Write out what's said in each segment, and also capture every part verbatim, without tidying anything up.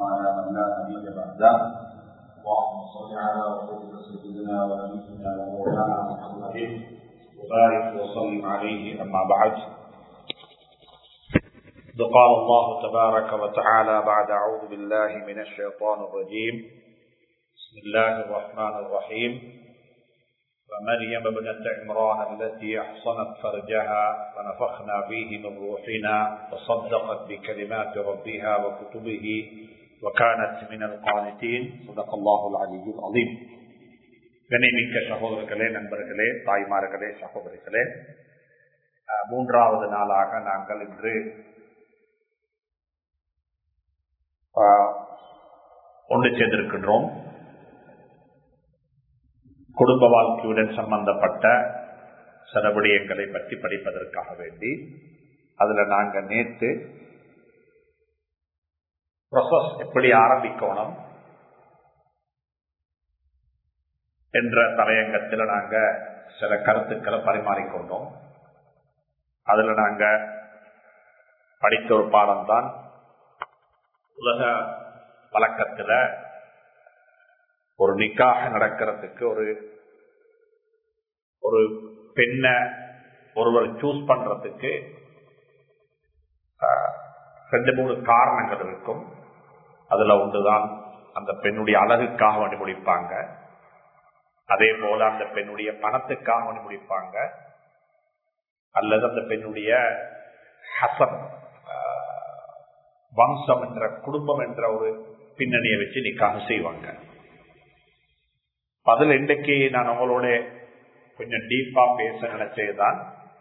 على من لا نبي بعده. اللهم صل على رسولك سيدنا ونبينا ومولانا محمد وبارك وسلم عليه. اما بعد، قال الله تبارك وتعالى بعد اعوذ بالله من الشيطان الرجيم. بسم الله الرحمن الرحيم. ومريم ابنة عمران التي احصنت فرجها ونفخنا فيه من روحنا وصدقت بكلمات ربها وكتبه وكانت من القانتين. صدق الله العلي العظيم. கண்ணியமிக்க சகோதரர்களே, நண்பர்களே, தாய்மார்களே, சகோதரிகளே, மூன்றாவது நாளாக நாங்கள் இன்று ஒன்று சேர்ந்திருக்கின்றோம். குடும்ப வாழ்க்கையுடன் சம்பந்தப்பட்ட சில விடயங்களை பற்றி படிப்பதற்காக வேண்டி அதுல நாங்க நேற்று ப்ராசஸ் எப்படி ஆரம்பிக்கணும் என்ற தலையங்கத்தில் நாங்க சில கருத்துக்களை பரிமாறிக்கொண்டோம். அதுல நாங்க படித்த ஒரு பாடம் தான் உலக வழக்கத்துல ஒரு நிக்காக நடக்கிறதுக்கு ஒரு ஒரு பெண்ண ஒருவர் சூஸ் பண்றதுக்கு ரெண்டு மூணு காரணங்கள் இருக்கும். அதுல ஒன்றுதான் அந்த பெண்ணுடைய அழகுக்காக வேண்டி முடிப்பாங்க, அதே போல அந்த பெண்ணுடைய பணத்துக்காக வேண்டி முடிப்பாங்க, அல்லது அந்த பெண்ணுடைய ஹசன் வம்சம் என்ற குடும்பம் என்ற ஒரு பின்னணியை வச்சு நிக்காக செய்வாங்க. அதில் இன்றைக்கு நான் உங்களோட கொஞ்சம் டீப்பா பேச நினைச்சதுதான்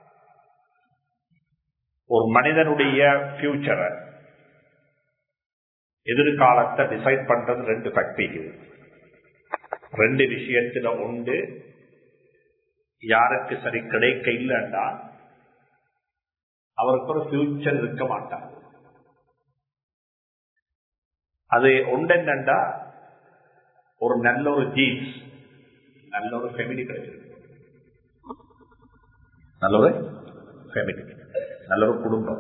ஒரு மனிதனுடைய ஃபியூச்சரை, எதிர்காலத்தை டிசைட் பண்றது ரெண்டு ஃபேக்டர். ரெண்டு விஷயத்துல உண்டு. யாருக்கு சரி கிடைக்க இல்லைன்னா அவருக்கு ஒரு ஃபியூச்சர் இருக்க மாட்டாங்க. அது உண்டா ஒரு நல்ல ஒரு ஜீன்ஸ், நல்ல ஒரு ஃபேமிலி கிடைச்சிருக்கு, நல்ல ஒரு ஃபேமிலி, நல்ல ஒரு குடும்பம்.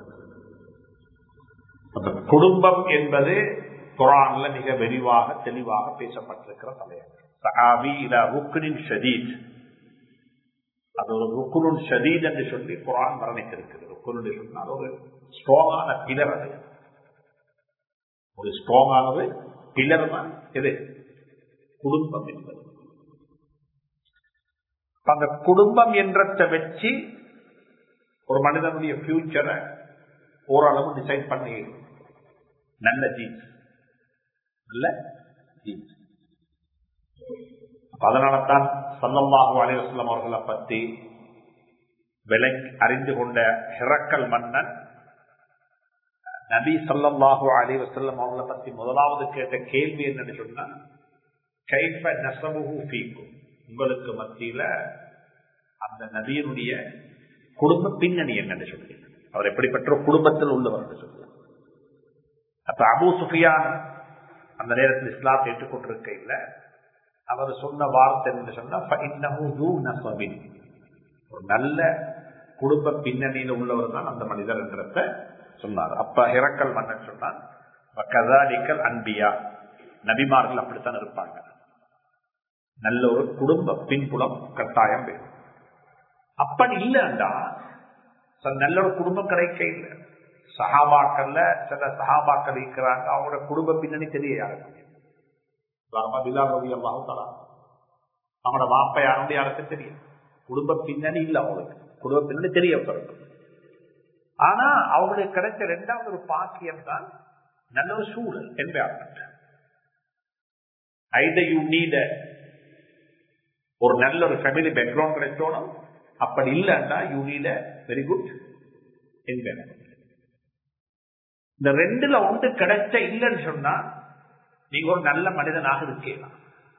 அந்த குடும்பம் என்பது குர்ஆன்ல மிக விரிவாக தெளிவாக பேசப்பட்டிருக்கிற தலையங்கம். ஷதீத், அது ஒரு ருக்குனுன் ஷதீத் என்று சொல்லி குர்ஆன் வர்ணித்திருக்கிறது. ருக்குன் சொன்னால் ஒரு ஸ்ட்ராங்கான பிலர். அது ஒரு ஸ்ட்ராங்கானது பிலர் தான் எது? குடும்பம் என்பது. அந்த குடும்பம் என்றதை வச்சு ஒரு மனிதனுடைய ஃபியூச்சரை ஓரளவு டிசைட் பண்ணி நல்ல ஜீன்ஸ், நல்ல ஜீன்ஸ். அதனால்தான் ஸல்லல்லாஹு அலைஹி வஸல்லம் அவர்களை பற்றி விலை அறிந்து கொண்ட ஹிரக்கல் மன்னன் நபி ஸல்லல்லாஹு அலைஹி வஸல்லம் அவர்களை பற்றி முதலாவது கேட்ட கேள்வி என்னன்னு சொன்னா, கைஃப நஸபுஹு ஃபீக்கும், உங்களுக்கு மத்தியில அந்த நபியினுடைய குடும்ப பின்னணி என்னன்னு சொல்லி, அவர் எப்படிப்பட்ட குடும்பத்தில் உள்ளவர் சொல்லி. அப்ப அபூ சுஃபியான் அந்த நேரத்தில் இஸ்லாத்தை ஏற்றுக்கொண்டிருக்க இல்லை. அவர் சொன்ன வார்த்தை என்ன சொன்னா, ஒரு நல்ல குடும்ப பின்னணியில் உள்ளவர் தான் அந்த மனிதர் என்கிறத சொன்னார். அப்ப ஹிரக்கல் மன்னன் சொன்னான், அன்பியா, நபிமார்கள் அப்படித்தான் இருப்பாங்க, நல்ல ஒரு குடும்ப பின்புலம் கட்டாயம் வேணும். அப்படி இல்லைண்டா நல்ல ஒரு குடும்பம் கிடைக்க இல்லை. சஹாபாக்கள்ல சில சஹாபாக்கள் இருக்கிறாங்க, அவங்களோட குடும்ப பின்னணி தெரிய யாருக்கு, அவங்களோட வாப்ப யாருடைய யாருக்கு தெரியும், குடும்ப பின்னணி இல்லை, அவங்களுக்கு குடும்ப பின்னணி தெரிய பிறகு. ஆனா அவங்களுக்கு கிடைச்ச இரண்டாவது ஒரு பாக்கியம் தான் நல்ல ஒரு சூழல் என்வாயர்மெண்ட். ஐதர் யூ நீட் ஒரு நல்ல ஒரு ஃபேமிலி பேக்ரவுண்ட் கிடைச்சோனும், அப்படி இல்லைன்னா you need a very good environment. இந்த ரெண்டுல ஒன்று கிடைச்ச இல்லைன்னு சொன்னா நீங்க ஒரு நல்ல மனிதனாக இருக்கலாம்,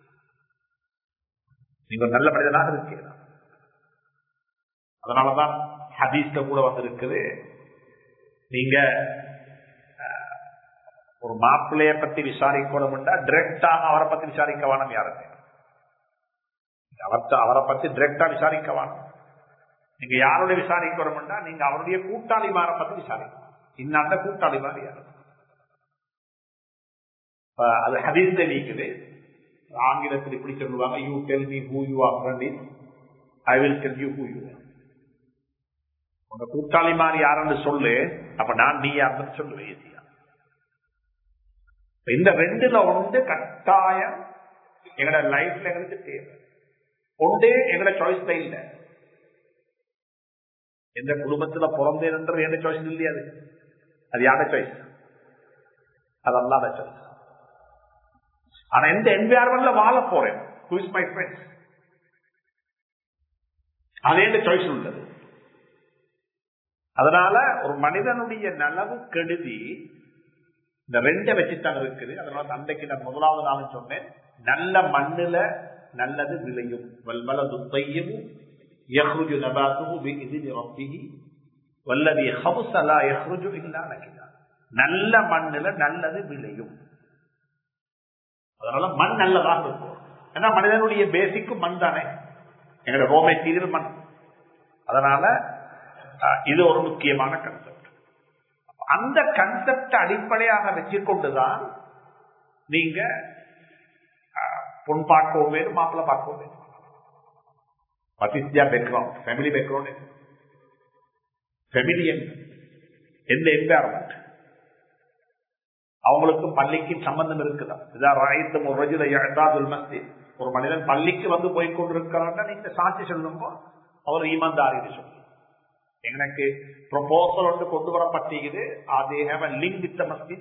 நீங்க ஒரு நல்ல மனிதனாக இருக்கலாம். அதனாலதான் ஹதீஸ்ல கூட வந்திருக்குது, நீங்க ஒரு மாப்பிள்ளைய பத்தி விசாரிக்கணும்னா டிரெக்டாக அவரை பத்தி விசாரிக்க வேணும். யாருக்கு அவரை பத்தி டிரெக்டா விசாரிக்க வேணும். நீங்க யாருடைய விசாரிக்கணும்னா நீங்க அவருடைய கூட்டாளி மாரை பத்தி விசாரிக்கணும். இன்னாண்ட கூட்டாளி மாதிரி யாரு, அது ஹதீஸ்ல நீக்குது. ஆங்கிலத்தில் இப்படி சொல்லுவாங்க, you tell me who you are friend is, I will tell you who you are. உங்க கூட்டாளி மாதிரி யாருன்னு சொல்லு, அப்ப நான் நீ யாருன்னு சொல்லுவேன். இந்த ரெண்டுல ஒன்று கட்டாயம் எங்களோட லைஃப்ல எங்களுக்கு தேவை. ஒன்றே எங்களோட சாய்ஸ்ல இல்ல. எந்த குடும்பத்துல பிறந்தேன்றது எந்த சாய்ஸ் இல்லையா? அது அது யாரோட சாய்ஸ்? அது அல்லாத சாய்ஸ். ஆனா எந்த என்வாயர்மெண்ட்ல வாழ போறேன், who is my friends, அது எந்த சாய்ஸ் உள்ளது. அதனால ஒரு மனிதனுடைய நலவு கெடுதி இந்த ரெண்டை வச்சுத்தான் இருக்குது. அதனால அன்றைக்கு நான் முதலாவது நாள் சொன்னேன், நல்ல மண்ணுல நல்லது விளையும். வல்வலது தையும் யஹ்ருஜு நபாத்துஹு பிஇذن ரப்பிஹ வல்லதி ஹபஸ லா யஹ்ருஜு இல்லா நகிதா. நல்ல மண்ணுல நல்லது விளையும். அதனால மண் நல்லதாக இருக்கும். ஏன்னா மனிதனுடைய பேசிக்கும் மண் தானே, எங்களோட ரோ மெட்டீரியல் மண். அதனால இது ஒரு முக்கியமான கன்செப்ட். அந்த கன்செப்ட் அடிப்படையாக வச்சுக்கொண்டுதான் நீங்க பொன் பார்க்கவும் வேண்டும், மாப்பிள்ள பார்க்கவும் வேண்டும். பேக்ரவுண்ட், ஃபேமிலி பேக்ரவுண்ட், ஃபேமிலி எந்த என்வாயர்மெண்ட், அவங்களுக்கு பள்ளிக்கு சம்பந்தம் இருக்குதா? இதான் ராயத்தும் ஒரு ரஜுல இஅதாதுல் மஸ்ஜித். ஒரு மனிதன் பள்ளிக்கு வந்து போய் கொண்டிருக்கிறான்னா நீங்க சாட்சி சொல்லுங்க, அவர் ஈமான்தாரின்னு சொல்லுங்க. எனக்கு ப்ரொபோசல் ஒன்று கொண்டு வரப்பட்டிருக்குது, அதே have a link with the masjid.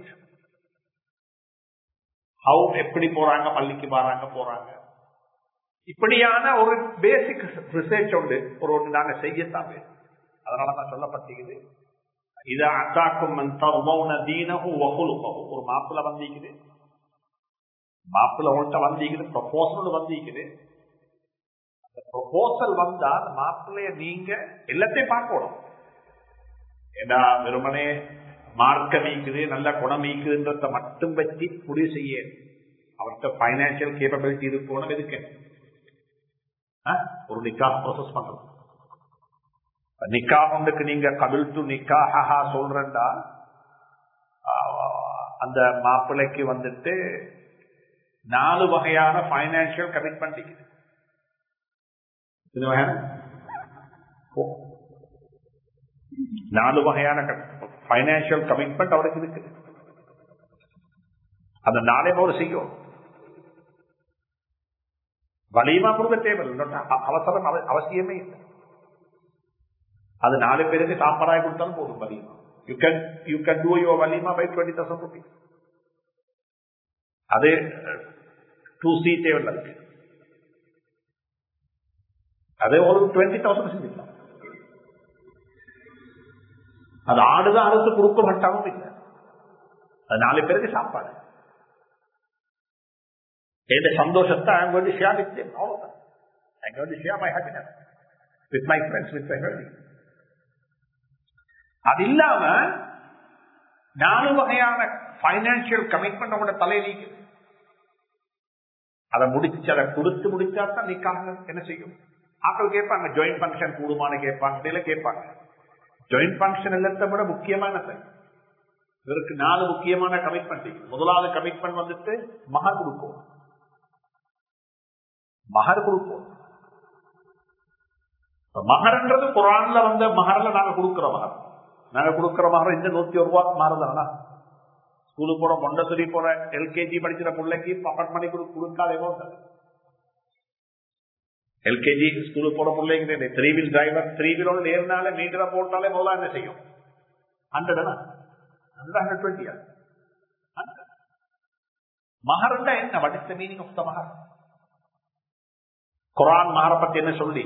how எப்படி போறாங்க, பள்ளிக்கு வராங்க போறாங்க, இப்படியான ஒரு பேசிக் ரிசர்ச் உண்டு. ஒரு ஒன்று நாங்க செய்யத்தான் வேணும். அதனால தான் சொல்லப்பட்டிருக்குது, இதா அத்தாக்கும் மன் தர்தௌன தீனஹு வ குலுகஹு. ஒரு மாப்பிள்ளை வந்திருக்குது, மாப்பிள்ளை உங்கள்கிட்ட வந்திருக்குது, ப்ரொபோசல் வந்திருக்குது. ப்ரொபோசல் வந்தால் மாப்பிள்ளைய நீங்க எல்லாத்தையும் பார்க்கணும். ஏன்னா வெறுமனே மார்க்க மீக்குது, நல்ல குணம் மீக்குதுன்றத மட்டும் வச்சு முடிவு செய்ய. அவர்கிட்ட பைனான்சியல் கேப்பபிலிட்டி இருக்கணும். எதுக்கு ஒரு நிக்காஹ் ப்ராசஸ் பண்றது? நிக்காஹ் ஒன்றுக்கு நீங்க கபில் டு நிக்காஹா சொல்றா, அந்த மாப்பிள்ளைக்கு வந்துட்டு நாலு வகையான பைனான்சியல் கமிட்மெண்ட் இருக்குது. நாலு வகையான பைனான்சியல் கமிட்மெண்ட் அவருக்கு இருக்குது. அந்த நாளே போல செய்யும். வலிமா கொடுக்க தேவையில்லை, அவசரம் அவசியமே இல்லை. அது நாலு பேருக்கு சாப்பாடாய் கொடுத்தாலும் போதும். வலிமா you can you can do your வலிமா பை டுவெண்ட்டி தௌசண்ட் ருபீஸ். அது டூ சி தேவையில்லை, அதே ஒரு டுவெண்ட்டி தௌசண்ட் செஞ்சுக்கலாம். அது ஆடுதான் அரசு கொடுக்க மாட்டாலும் இல்லை, அது நாலு பேருக்கு சாப்பாடு. எந்த சந்தோஷத்தை I'm going to share with them, all of them. I'm going to share my happiness with my friends, with my family. அது இல்லாம நாலு வகையான பைனான்சியல் கமிட்மெண்ட் அவங்களோட தலையில இருக்குது. அதை முடிச்சு அதை கொடுத்து முடிச்சாதான் நிக்காக என்ன செய்யும். ஆக்கள் கேட்பாங்க, ஜாயிண்ட் பங்கன் கூடுமான கேட்பாங்க, கேட்பாங்க. ஜாயிண்ட் பங்கன் எல்லாத்தை விட முக்கியமானது. இவருக்கு நாலு முக்கியமான கமிட்மெண்ட். முதலாவது கமிட்மெண்ட் வந்துட்டு மகர் கொடுப்போம். மகர் கொடுப்போம். மகர்ன்றது குர்ஆன்ல வந்த மகர்ல நாங்க கொடுக்கிற மகர். நாங்க கொடுக்கிற மகர் இந்த நூத்தி ஒரு ரூபா மாறுதானா? ஸ்கூலுக்கு போற மொண்டசரி போற எல்கேஜி படிக்கிற பிள்ளைக்கு பாக்கெட் மணி கொடுக்காதே போட்டது. எல்கேஜி ஸ்கூலுக்கு போற பிள்ளைங்க த்ரீ வீல் டிரைவர் த்ரீ வீலோட ஏறினாலே மீட்டரை போட்டாலே முதல்ல என்ன செய்யும்? ஹண்ட்ரட் ஹண்ட்ரட் டுவெண்ட்டியா? மகர்ண்டா என்ன? What is the meaning of the மகர்? குர்ஆன் மகரை பத்தி என்ன சொல்லி?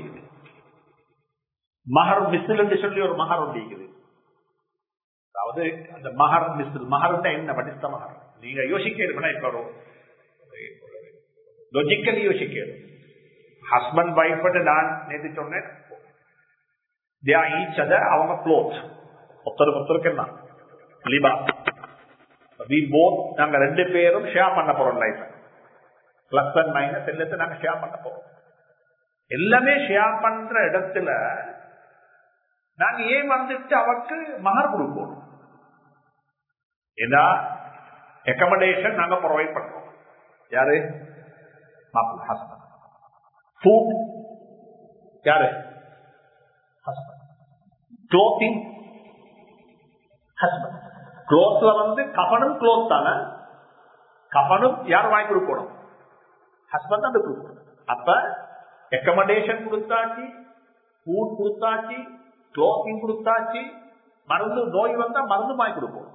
மகர் மிஸ்ல் என்று சொல்லி ஒரு மகர் ஒன்றிக்குது. அதாவது அந்த மகர் மிஸ்ல் மகர்ண்டா என்ன? வாட் இஸ் தி மகர்? நீங்க யோசிக்கணும். இப்ப லாஜிக்கலி யோசிக்கணும். ஹஸ்பண்ட் வைஃப் நான் நேற்று சொன்னேன், அவங்க க்ளோத் ஒருத்தருக்கு ஒருத்தருக்கு என்ன லிபாஸ். நாங்க ரெண்டு பேரும் ஷேர் பண்ண போறோம் லைஃப். பிளஸ் அண்ட் மைனஸ் எல்லாத்தையும் நாங்க ஷேர் பண்ண போறோம். எல்லாமே ஷேர் பண்ற இடத்துல நாங்க ஏன் வந்துட்டு அவருக்கு மகர் கொடுப்போம்? ஏன்னா அக்கமடேஷன் நாங்க ப்ரொவைட் பண்றோம். யாரு? மாப்பிள்ளை, ஹஸ்பண்ட். ஃபுட் யாரு? ஹஸ்பண்ட். Clothing husband. க்ளோத்ல வந்து கஃபனும் க்ளோத் தானே, கஃபனும் யார் வாங்கி கொடுக்கணும்? ஹஸ்பண்ட் தான் கொடுக்கணும். அப்ப அக்கமடேஷன் கொடுத்தாச்சு, ஃபுட் கொடுத்தாச்சு, க்ளோத்திங் கொடுத்தாச்சு, மருந்து நோய் வந்தா மருந்து வாங்கி கொடுக்கணும்.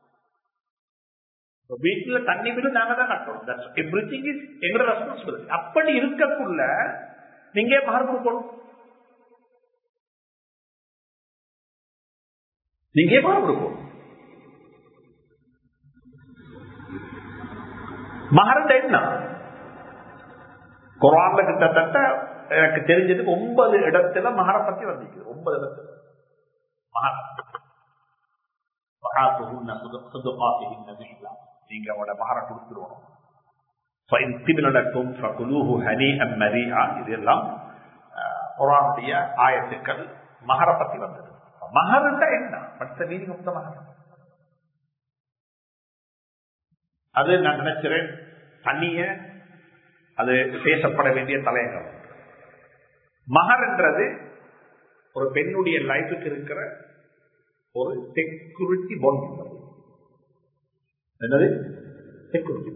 வீட்டுல தண்ணி பில்லு நாங்க தான் கட்டணும். எவ்ரிதிங் இஸ் எங்களோட ரெஸ்பான்சிபிலிட்டி. அப்படி இருக்கக்குள்ள நீங்க மகர் கொடுக்கணும், நீங்க மகர் கொடுக்கணும். மகர் என்ன? குர்ஆன்ல கிட்டத்தட்ட எனக்கு தெரிஞ்சது ஒன்பது இடத்துல மகர பத்தி வந்திருக்கு. ஒன்பது இடத்துல மகர். நீங்க அவட மகர கொடுத்துருவோம். இதெல்லாம் குர்ஆனுடைய ஆயத்துக்கள் மகர பத்தி வந்தது. மகர் என்ன? மகர் அது நான் நினைக்கிறேன் தனிய அது பேசப்பட வேண்டிய தலையங்கம். மகர் என்றது ஒரு பெண்ணுடைய லைஃபுக்கு இருக்கிற ஒரு செக்யூரிட்டி பாண்ட். என்னது செக்யூரிட்டி?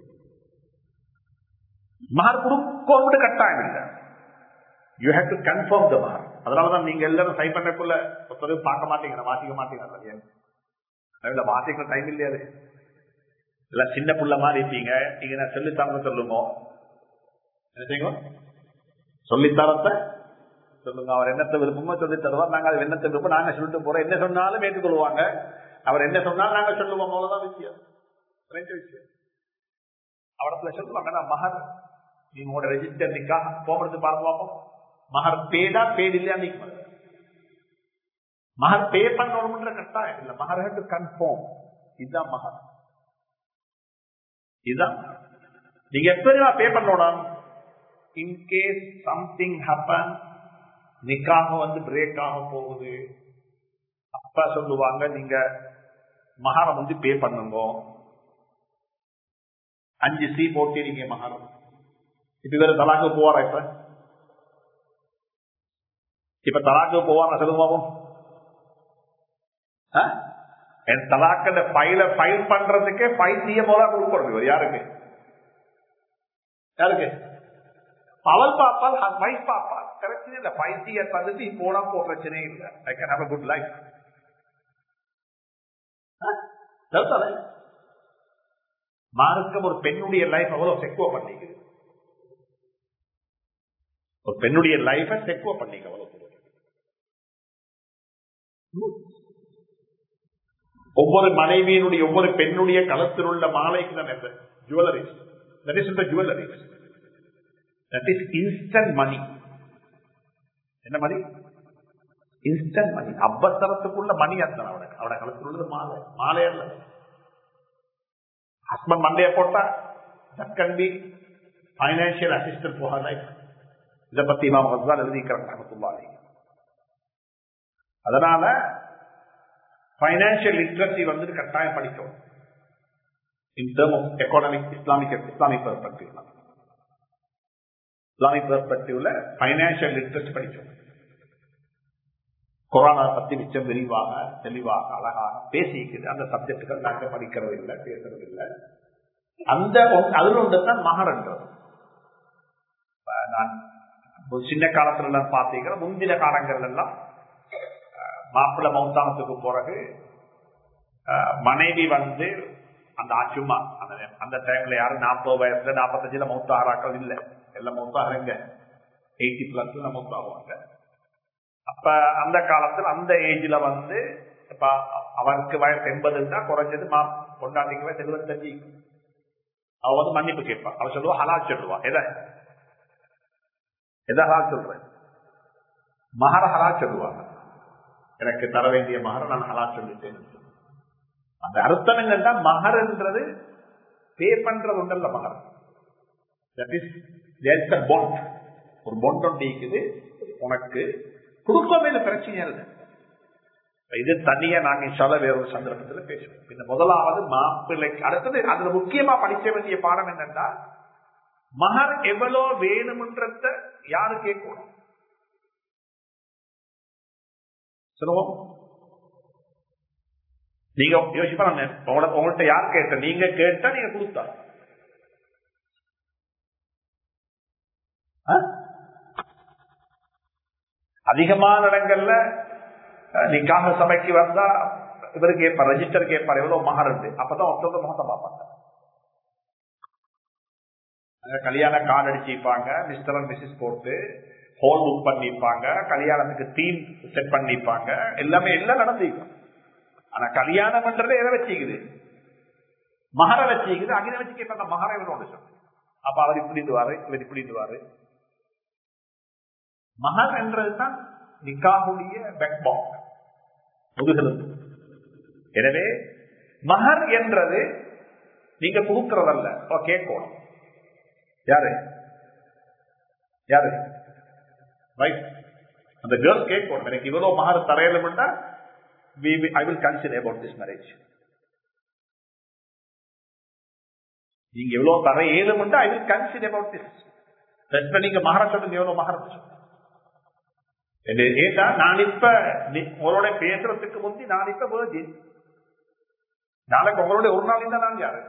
மகர் கொடுக்க கட்டாயம் இல்லை. You have to confirm the மகர். அதனாலதான் நீங்க எல்லாரும் சை பண்ணக்குள்ள பார்க்க மாட்டீங்க, வாசிக்க மாட்டீங்க. வாசிக்கிற டைம் இல்லையாது. எல்லாம் சின்ன புள்ள மாதிரி இருப்பீங்க. நீங்க நான் சொல்லித்தாங்க சொல்லுங்க, என்ன செய்யுங்க, சொல்லித்தரத்தை சொல்லுங்க. அவர் என்னத்தை விருப்பமோ சொல்லி தருவார். நாங்க அது என்னத்தை விருப்பம் நாங்க சொல்லிட்டு போறோம். என்ன சொன்னாலும் ஏற்றுக்கொள்வாங்க. அவர் என்ன சொன்னாலும் நாங்க சொல்லுவோம். அவ்வளவுதான் விஷயம். ரெண்டு விஷயம் அவடத்துல சொல்லுவாங்க. நான் மகர் நீங்களோட ரெஜிஸ்டர் நிக்கா போகிறது பார்ப்போம். மகர் பேடா பேடு இல்லையா? நீங்க மகர் பே பண்ணணும்ன்ற கட்டாயம் இல்ல. மகர் ஹேட் டு கன்ஃபார்ம். இதுதான் மகர். இதுதான் நீங்க எப்ப பே பண்ணணும். இன்கேஸ் சம்திங் ஹேப்பன், நிக்காக வந்து பிரேக் ஆக போகுது, அப்பா சொல்லுவாங்க நீங்க மகாரம் வந்து பே பண்ணுங்க. அஞ்சு சி போட்டிருங்க மகாரம். இப்ப வேற தலாக்கு போவாரா? இப்ப இப்ப தலாக்கு போவாரா சொல்லுவோம். என் தலாக்க ஃபைல ஃபைல் பண்றதுக்கே ஃபைல் செய்ய போல கொடுக்கணும். யாருக்கு? யாருக்கு? அவள் பாப்பால் வைஃப் பாப்பால் பிரச்சனை இல்லை. ஃபைவ் இயர் பद्धதி போனா போ பிரச்சனை இல்லை. I can have a good life. மார்க்கம் ஒரு பெண்ணுடைய லைஃப் அவ்வளவு செக்குவ பண்ணிக்குது. ஒரு பெண்ணுடைய லைஃப செக்குவ பண்ணிக்க அவ்வளவு. ஒவ்வொரு மனைவியினுடைய ஒவ்வொரு பெண்ணுடைய களத்தில் உள்ள மாலைக்கு தான் jewelleries. That is the jewelleries. That is instant money. என்ன மணி? இன்ஸ்டன்ட் மணி. அவ்வசரத்துக்குள்ள மணி அர்த்தம். அவட அவட களத்தில் உள்ளது மாலை. மாலை அல்ல. ஹஸ்பண்ட் மண்டைய போட்டா that can be financial assistance for her life. இதை பத்தி இமாம் கஸ்ஸாலி எழுதிக்கிறாங்க ரஹ்மத்துல்லாஹி அலைஹி. அதனால பைனான்சியல் லிட்ரஸி வந்து கட்டாயம் படிக்கணும். In term of economic Islamic Islamic பெர்ஸ்பெக்டிவ்ல இஸ்லாமிக் பெர்ஸ்பெக்டிவ்ல பைனான்சியல் லிட்ரஸி படிக்கணும். கொரோனா பத்தி மிச்சம் விரிவாக தெளிவாக அழகாக பேசிக்கிறது. அந்த சப்ஜெக்டுகள் நாங்கள் படிக்கிறது இல்லை, பேசுறது இல்லை. அந்த அதுல ஒன்றுதான் மகர்ன்றது. நான் சின்ன காலத்துல எல்லாம் பார்த்தீங்கன்னா முந்தின காலங்கள் எல்லாம் மாப்பிள்ளை மௌத்தானத்துக்கு பிறகு மனைவி வந்து அந்த ஆச்சுமா அந்த அந்த டைம்ல யாரும் நாற்பது வயசுல நாற்பத்தஞ்சுல மௌத்தாகிறாக்கள் இல்லை. எல்லாம் மௌத்தாகிறங்க எயிட்டி பிளஸ்ல மௌத்தாகுவாங்க. அப்ப அந்த காலத்துல அந்த ஏஜ்ல வந்து இப்ப அவருக்கு வயசு எண்பது இருந்தா குறைஞ்சது மா கொண்டாட்டிக்கு வயசு எழுபத்தஞ்சு. அவ வந்து மன்னிப்பு கேட்பா. அவ சொல்லுவா ஹலால் சொல்லுவா. எதை எதை ஹலால் சொல்றேன்? மகர ஹலால் சொல்லுவாங்க. எனக்கு தர வேண்டிய மகர நான் ஹலால் சொல்லிட்டேன். அந்த அர்த்தம் என்னன்னா மகர்ன்றது பே பண்றது ஒன்றல்ல. மகர் that is there's a bond. ஒரு பாண்ட் ஒன்று இருக்குது. உனக்கு கொடுக்கவே இல்லை, பிரச்சனையா இருக்கு. இது தனியா நாங்க இன்ஷால்லா வேற ஒரு சந்தர்ப்பத்தில் பேசுவோம். இந்த முதலாவது மாப்பிள்ளைக்கு அடுத்தது அதுல முக்கியமா படிக்க வேண்டிய பாடம் என்னன்னா, மகர் எவ்வளவு வேணும்ன்றத யாரு கேட்கணும் சொல்லுவோம். நீங்க யோசிப்பா, உங்கள்கிட்ட யார் கேட்ட, நீங்க கேட்டா நீங்க கொடுத்தா அதிகமான இடங்கள்ல நிக்காக சபைக்கு வந்தா இவரு கேட்பார், ரெஜிஸ்டர் கேட்பார் எவ்வளவு மகர் இருக்கு. அப்பதான் ஒருத்தவங்க முகத்தை பார்ப்பாங்க. கல்யாண கார்டு அடிச்சிருப்பாங்க, மிஸ்டர் அண்ட் மிஸ்ஸஸ் போட்டு ஹோல் புக் பண்ணிருப்பாங்க, கல்யாணத்துக்கு தீம் செட் பண்ணிருப்பாங்க, எல்லாமே எல்லாம் நடந்திருக்கும். ஆனா கல்யாணம் பண்றது எதை வச்சுக்குது, மகர வச்சுக்குது. அங்கே வச்சு கேட்பாங்க மகர எவ்வளவு சொல்லு. அப்ப அவர் இப்படி இருந்துவாரு, இவர் இப்படி இருந்துவாரு. மகர் என்றதுதான் நிக்காஹுடைய பேக்போன், முதுகெலும்பு. எனவே மகர் என்றது நீங்க கொடுக்கிறதல்ல, கேட்கணும். யாரு யாரு அந்த கேர்ள் கேட்கணும், எனக்கு இவ்வளவு மகர் தரையிலும்னா I will consider about this marriage. நீங்க எவ்வளவு தர ஏழும்னா I will consider about this. நீங்க மகர சொல்லுங்க, எவ்வளவு மகர சொல்லுங்க. ஏதா நான் இப்ப உங்களோட பேசுறதுக்கு முந்தி நான் இப்ப வேர்ஜின், நாளைக்கு உங்களோட ஒரு நாள் இருந்தா நான் யாரு,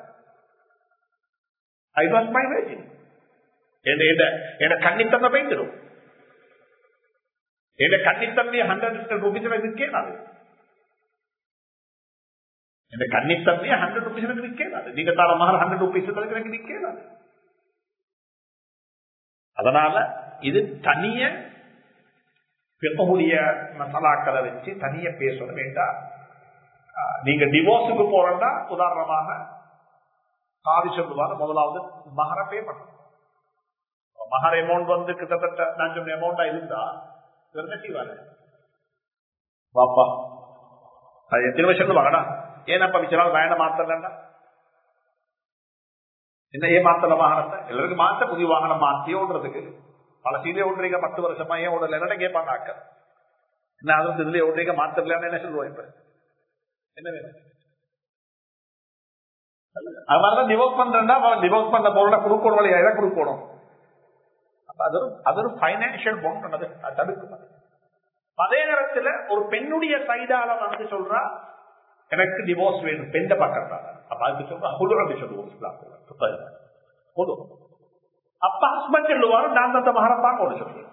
I was my virgin. என்ன கண்ணித்தன்மை போயிடும், என்ன கண்ணித்தன்மையை ஹண்ட்ரட் ருபீஸ் விற்கேனாது, இந்த கண்ணித்தன்மையை ஹண்ட்ரட் ருபீஸ் விற்கேனாது. நீங்க தர மகர் ஹண்ட்ரட் ருபீஸ் எனக்கு விற்கேனாது. அதனால இது தனிய பிறகுடைய மசாலாக்களை வச்சு தனிய பேசணும் வேண்டாம். நீங்க டிவோர்ஸுக்கு போறா உதாரணமாக காதி சொல்லுவாங்க, முதலாவது மகர பே பண்ணணும். மகர அமௌண்ட் வந்து கிட்டத்தட்ட நான் சொன்ன அமௌண்டா இருந்தா செய்வாரு பாப்பா அது எத்தனை வருஷம் சொல்லுவாங்கடா, ஏன்னாப்பா மிச்சம் வேண்டாம் மாத்தலண்டா, என்ன ஏன் மாத்தல வாகனத்தை, எல்லாருக்கும் மாத்த புதிய வாகனம் மாத்தி ஓடுறதுக்கு பல சீலே ஓடுறீங்க, பத்து வருஷமா ஏன் ஓடல என்ன கேட்பாங்க ஆக்க, என்ன அது இதுல ஓடுறீங்க மாத்தலான்னு என்ன சொல்லுவோம். இப்ப என்ன வேணும், அது மாதிரிதான் டிவோர்ஸ் பண்றா, டிவோர்ஸ் பண்ண பொருளை கொடுக்கணும், வழியா எதை கொடுக்கணும். அது ஒரு பைனான்சியல் பாண்ட், அது தடுக்கும். அதே நேரத்தில் ஒரு பெண்ணுடைய சைடால வந்து சொல்றா எனக்கு டிவோர்ஸ் வேணும், பெண்ட பக்கத்தால, அப்ப அதுக்கு சொல்றா அப்படி சொல்லுவோம். அப்ப ஹஸ்பண்ட் சொல்லுவாரு நான் தந்த மகரை தாங்க சொல்றேன்,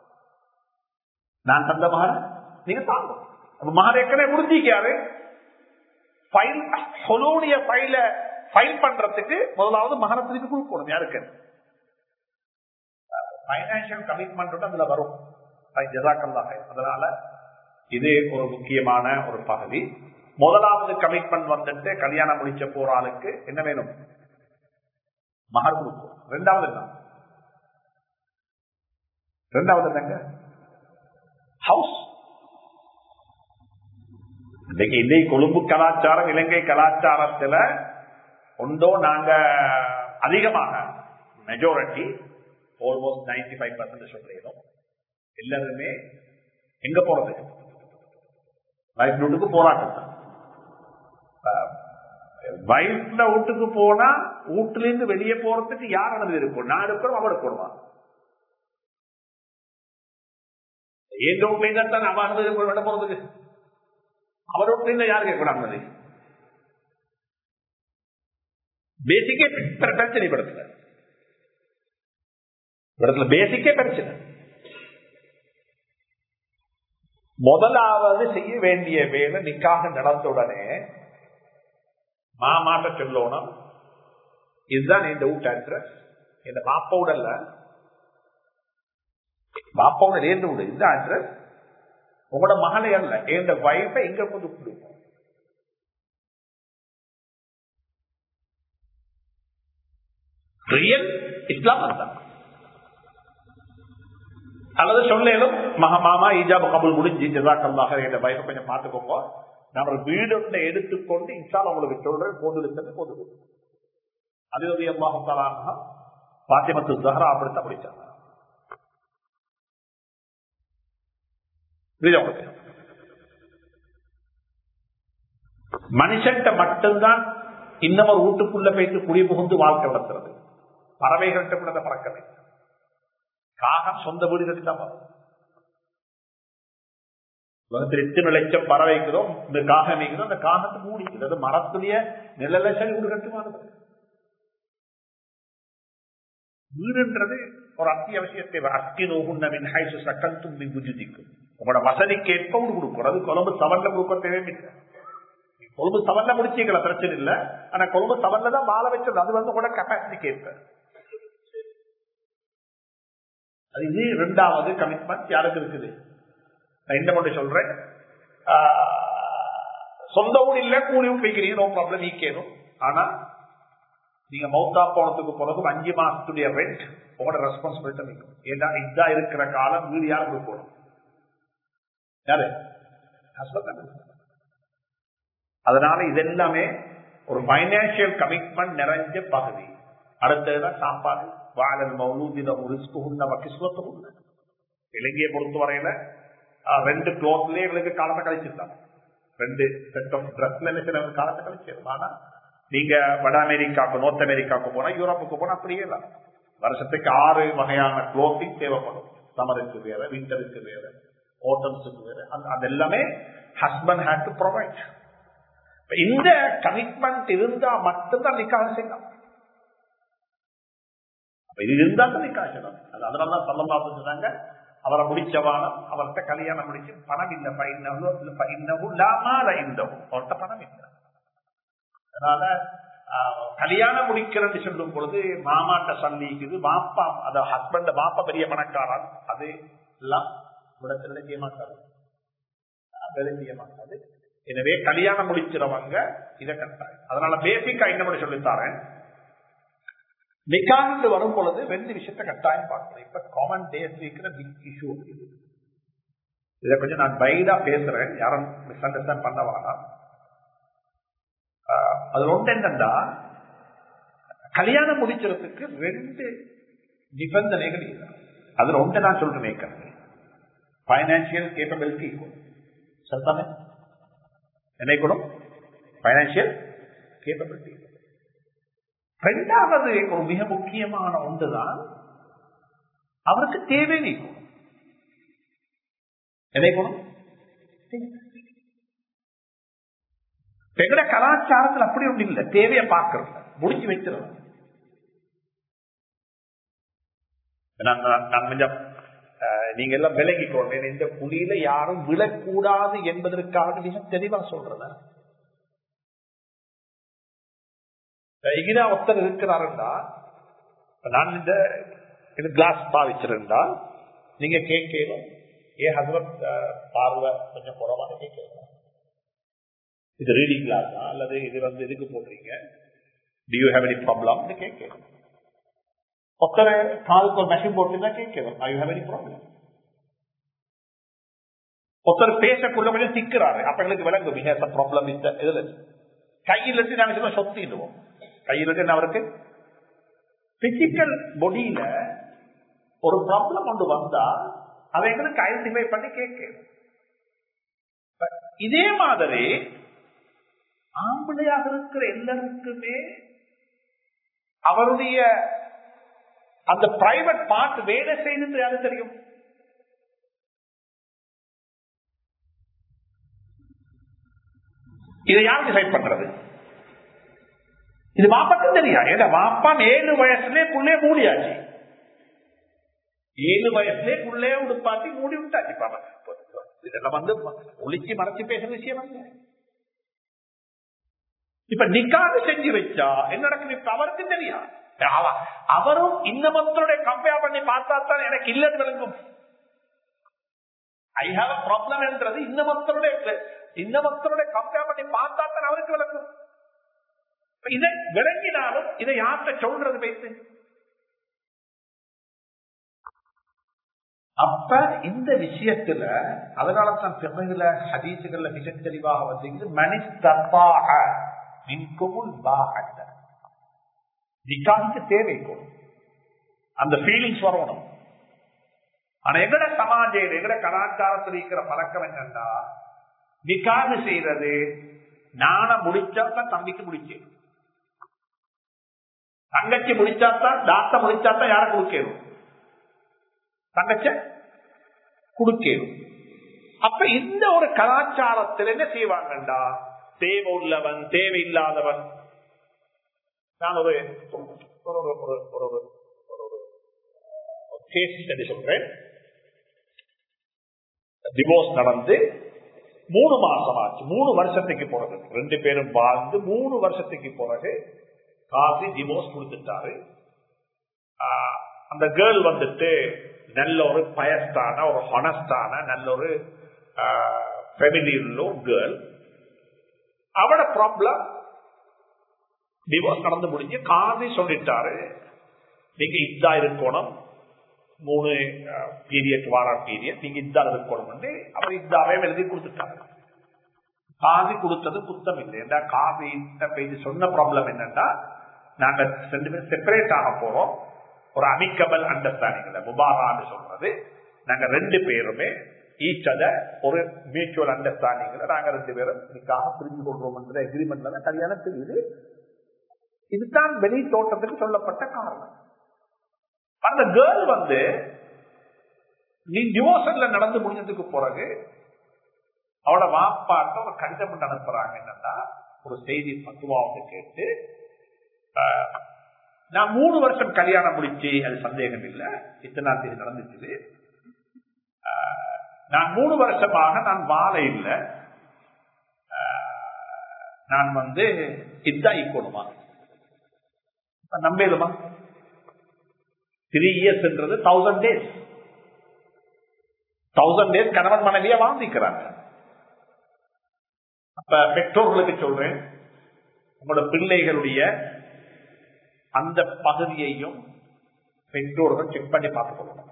நான் தந்த மகரை நீங்க தாங்க. அப்ப மகர் ஏற்கனவே முடிஞ்சிக்காரு, ஃபைல் பண்றதுக்கு முதலாவது மகரத்திற்கு கொடுக்கணும். யாருக்கு பைனான்சியல் கமிட்மெண்ட் அதுல வரும். அதனால இது ஒரு முக்கியமான ஒரு பகுதி. முதலாவது கமிட்மெண்ட் வந்துட்டு கல்யாணம் முடிச்ச போற ஆளுக்கு என்ன வேணும், மகர் கொடுக்கும். ரெண்டாவது என்ன, ரெண்டாவது என்னங்க ஹவுஸ். இன்னைக்கு இன்றைக்கு கொழும்பு கலாச்சாரம் இலங்கை கலாச்சாரத்துல ஒன்றோ நாங்க அதிகமாக majority almost ninety five percent சொல்றோம், எல்லாருமே எங்க போறது வைஃப் வீட்டுக்கு போராட்டம் தான். வைஃப்ல வீட்டுக்கு போனா வீட்டுல இருந்து வெளியே போறதுக்கு யார் அனுமதி இருக்கும், நான் இருக்கிறோம் அவ இருக்கணுமா, ஏன் வீட்டுல அவ அனுமதி விட போறதுக்கு, அவர் வீட்டுல யாரு கேட்கணும் அனுமதி. பேசிக்கே பிரச்சனை படத்துல இடத்துல பேசிக்கே பிரச்சனை. முதலாவது செய்ய வேண்டிய வேலை நிக்காக நடந்த உடனே மாமாட்ட சொல்லணும், இதுதான் இந்த வீட்டு அட்ரஸ், இந்த பாப்பாவோட இல்ல, பாப்பாவோட நேர்ந்து விடு, இந்த அட்ரஸ் உங்களோட மகனை அல்ல, எந்த வைஃபை எங்க கொண்டு கொடுக்கும். ரியல் இஸ்லாம் தான். அல்லது சொல்லும் மாமா ஈஜாபு கபூல் முடிஞ்சு ஜஸாக்கல்லாஹ் என்ற வைஃபை கொஞ்சம் பார்த்துக்கோங்க, நம்ம வீடு எடுத்துக்கொண்டு இன்ஷால்லா உங்களுக்கு சொல்றேன், போது போது அது ரலியல்லாஹு தஆலா அன்ஹா ஃபாத்திமத்து ஸஹ்ரா அப்படித்தான் படிச்சாங்க. மனுஷன்ட்ட மட்டும்தான் இன்னும் ஒரு வீட்டுக்குள்ள போயிட்டு குடி புகுந்து வாழ்க்கை வளர்த்துறது. பறவைகள்கிட்ட கூட அதை பறக்கவே. காகம் சொந்த வீடு கட்டிதான் வரும். உலகத்தில் எத்தனை லட்சம் பறவை இருக்குதோ இந்த காகம் இருக்குதோ அந்த காகத்தை மூடிக்குது. அது மரத்துடைய நிழல சரி வீடு கட்டுமானது. வீடுன்றது ஒரு அத்தியாவசிய தேவை. அத்தி நோகுன்னவின் ஹைசு சட்டம் தும்பி புஜுதிக்கும். உங்களோட வசதிக்கு ஏற்ப வீடு கொடுக்கும். அது கொழும்பு சவன்ல கொடுக்க தேவையில்லை. கொழும்பு சவன்ல முடிச்சிக்கல பிரச்சனை இல்லை. ஆனா கொழும்பு சவன்ல தான் வாழ வச்சது. அது வந்து கூட கெப்பாசிட்டிக்கு ஏற்ப. அது இது இரண்டாவது கமிட்மெண்ட் யாருக்கு இருக்குது? நான் என்ன மட்டும் சொல்றேன், சொந்த ஊர் இல்ல கூலியும் போய்க்கிறீங்க, நோ ப்ராப்ளம், ஈக்கேனும். ஆனா நீங்க மௌத்தா போனதுக்கு போனதும் அஞ்சு மாசத்துடைய ரெண்ட் உங்களோட ரெஸ்பான்சிபிலிட்டி நிற்கும். ஏன்னா இதா இருக்கிற காலம் வீடு யாரு கொடுக்கணும்? யாரு? அதனால இதெல்லாமே ஒரு பைனான்சியல் கமிட்மெண்ட் நிறைஞ்ச பகுதி. அடுத்ததுதான் சாப்பாடு. வாழல் மௌலூதின ஒரு கிஸ்வத்தும் இலங்கையை பொறுத்த வரையில ரெண்டு கிளாத்லயே எங்களுக்கு காலத்தை கழிச்சிருந்தாங்க. ரெண்டு செட் ஆஃப் ட்ரெஸ்ல சில காலத்தை கழிச்சிருந்தோம். ஆனா நீங்க வட அமெரிக்காவுக்கு, நார்த் அமெரிக்காவுக்கு போனா, யூரோப்புக்கு போனா அப்படியே இல்லை. வருஷத்துக்கு ஆறு வகையான குளோத்திங் தேவைப்படும். சமருக்கு வேற, விண்டருக்கு வேற, ஆட்டம்ஸுக்கு வேற. அது எல்லாமே ஹஸ்பண்ட் ஹேட் டு ப்ரொவைட். இந்த கமிட்மெண்ட் இருந்தா மட்டும்தான் நிக்காக செய்யலாம். இது இருந்தா தான் நிக்காக செய்யலாம். அதனாலதான் சொல்லலாம் சொன்னாங்க, அவரை முடிச்சவானம் அவர்கிட்ட கல்யாணம் முடிச்சு பணம் இல்லை, அவர்கிட்ட பணம் இல்லை. அதனால கல்யாணம் முடிக்கிறது சொல்லும் பொழுது மாமாட்ட சந்திக்குது, பாப்பா அத ஹஸ்பண்ட் பாப்பா பெரிய பணக்காரன், அது எல்லாம் விடத்துல செய்ய மாட்டாரு, வேலை செய்ய மாட்டாரு. எனவே கல்யாணம் முடிச்சிருவங்க இதை கட்டாயம். அதனால பேசிக்கா என்ன சொல்லித்தாரேன், நிக்காண்டு வரும் பொழுது ரெண்டு விஷயத்த கட்டாயம் பார்க்கணும். இப்ப காமன் டேஸ் இருக்கிற பிக் இஷ்யூ இது. இதை கொஞ்சம் நான் பைடா பேசுறேன், யாரும் மிஸ் அண்டர்ஸ்டாண்ட் பண்ண வேணாம். அது ஒன்று என்னன்னா, கல்யாணம் முடிக்கிறதுக்கு ரெண்டு நிபந்தனைகள் இல்லை. அதுல ஒன்று நான் சொல்றேன், பைனான்சியல் கேப்பபிலிட்டி சொல்றாங்க. என்ன கூடும்? Financial capability. ரெண்டாவது ஒரு மிக முக்கியமான ஒன்றுதான் அவருக்கு தேவை நீக்கும். என்ன கூடும்? எங்கட கலாச்சாரத்தில் அப்படி ஒன்று இல்லை. தேவையை பார்க்கறது, முடிச்சு வைக்கிறது. கொஞ்சம் நீங்க எல்லாம் விலகிக்கொள்ள, இந்த குழியில யாரும் விழக்கூடாது என்பதற்காக மிக தெளிவா சொல்றத. ஒருத்தர் இருக்கிறாருண்டா, நான் இந்த கிளாஸ் பாவிச்சிருந்தா நீங்க கேட்கணும், ஏன் ஹஸ்பண்ட் பார்வை கொஞ்சம் குறவான கேட்கணும், இது ரீடிங் கிளாஸா அல்லது இது வந்து எதுக்கு போடுறீங்க, do you have any problem னு கேட்கணும். ஒருத்தர் காலுக்கு ஒரு மெஷின் போட்டுருந்தா கேட்கணும், do you have any problem. ஒருத்தர் பேசக்குள்ள கொஞ்சம் திக்கிறாரு, அப்ப எங்களுக்கு விளங்கும் we have some problem with the இதுல. கையில் இருந்து நாங்க சொல்ல சொத்திடுவோம். கையில் இருந்து அவருக்கு பிசிக்கல் பாடியில ஒரு ப்ராப்ளம் கொண்டு வந்தா அதை எங்களுக்கு ஐடென்டிஃபை பண்ணி கேட்கணும். இதே மாதிரி ஆம்பளையாக இருக்கிற எல்லாருக்குமே அவருடைய அந்த பிரைவேட் பார்ட் வேலை செய்து யாரு தெரியும்? இதை யார் டிசைட் பண்றது? இது வாப்பாக்கும் தெரியா? ஏன்னா வாப்பா ஏழு வயசுலே புள்ளே மூடியாச்சு, ஏழு வயசுலே புள்ளே உடுப்பாட்டி மூடி விட்டாச்சு. இதெல்லாம் வந்து ஒளிச்சு மறைச்சு பேசுற விஷயம் அல்ல. இப்ப நிக்காது செஞ்சு வச்சா என்ன நடக்குது? இப்ப அவருக்கு தெரியா? அவரும் இன்னமத்தோட கம்பேர் பண்ணி பார்த்தா தான் எனக்கு இல்லைன்னு விளங்கும். ஐ ஹாவ் a problem என்றது இன்னமத்தோட இன்னமத்தோட கம்பேர் பண்ணி பார்த்தா தான் அவருக்கு விளங்கும். இதை விளங்கினாலும் இதை யார்கிட்ட சொல்றது பேசு? அப்ப இந்த விஷயத்துல அதனாலதான் பிறகுல ஹதீசுகள்ல மிக தெளிவாக வந்து மனிதத்தாக மின்குமுல் பாஹத் நிக்காஹுக்கு தேவை கூடும், அந்த ஃபீலிங்ஸ் வரணும். ஆனா எங்கட சமாஜம் எங்கட கலாச்சாரத்தில் இருக்கிற பழக்கம் என்னன்னா, நிக்காஹு செய்யறது நான முடிச்சாத்தான் தம்பிக்கு முடிக்கணும், தங்கச்சி முடிச்சாத்தான் தாத்தா முடிச்சாத்தான் யார கொடுக்கணும், தங்கச்ச கொடுக்கணும். அப்ப இந்த ஒரு கலாச்சாரத்தில் என்ன செய்வாங்கண்டா, தேவை உள்ளவன் தேவை இல்லாதவன். நான் ஒரு சொல்றேன், டிவோர்ஸ் நடந்து மூணு மாசம் ஆச்சு, மூணு வருஷத்துக்கு பிறகு ரெண்டு பேரும் வாழ்ந்து மூணு வருஷத்துக்கு பிறகு காசி டிவோர்ஸ் கொடுத்துட்டாரு. அந்த கேர்ள் வந்துட்டு நல்ல ஒரு பயஸ்தான ஒரு ஹானஸ்டான நல்ல ஒரு ஃபேமிலியில் ஒரு கேர்ள். அவட ப்ராப்ளம் டிவோர்ஸ் நடந்து முடிஞ்சு காசி சொல்லிட்டாரு, நீங்க இதா இருக்கணும், மூணு பீரியட் வார பீரியட் நீங்க இதா இருக்கணும். அவர் இதாவே எழுதி கொடுத்துட்டாரு. காசி கொடுத்தது குத்தம் இல்லை. ஏன்னா காசி பேசி சொன்ன ப்ராப்ளம் என்னன்னா, நாங்க ரெண்டு பேரும் செப்பரேட் ஆக போறோம், ஒரு அமிக்கபிள் அண்டர்ஸ்டாண்டிங் முபாரான்னு சொல்றது, நாங்க ரெண்டு பேருமே ஈச் அதர் ஒரு மியூச்சுவல் அண்டர்ஸ்டாண்டிங்ல நாங்க ரெண்டு பேரும் இதுக்காக புரிஞ்சு கொள்றோம் என்ற அக்ரிமெண்ட்ல தான் கல்யாணம் தெரியுது. இதுதான் வெளி தோட்டத்துக்கு சொல்லப்பட்ட காரணம். அந்த கேர்ள் வந்து நீ டிவோர்ஸ்ல நடந்து முடிஞ்சதுக்கு பிறகு அவளோட வாப்பாட்ட ஒரு கடிதம் அனுப்புறாங்க. என்னன்னா, ஒரு செய்தி பத்துவாவது கேட்டு, நான் மூணு வருஷம் கல்யாணம் முடிச்சு, அது சந்தேகம் இல்லை, இத்தனாம் தேதி நடந்துச்சு, நான் மூணு வருஷமாக நான் வாழ இல்லை, நான் வந்து இதா ஈக்கணுமா நம்பேதுமா? த்ரீ இயர்ஸ் என்றது தௌசண்ட் டேஸ் தௌசண்ட் டேஸ் கணவன் மனைவியா வாழ்ந்திக்கிறாங்க. அப்ப பெற்றோர்களுக்கு சொல்றேன், உங்களோட பிள்ளைகளுடைய அந்த பகுதியையும் பெற்றோர்கள் செக் பண்ணி பார்த்துக் கொள்ளணும்.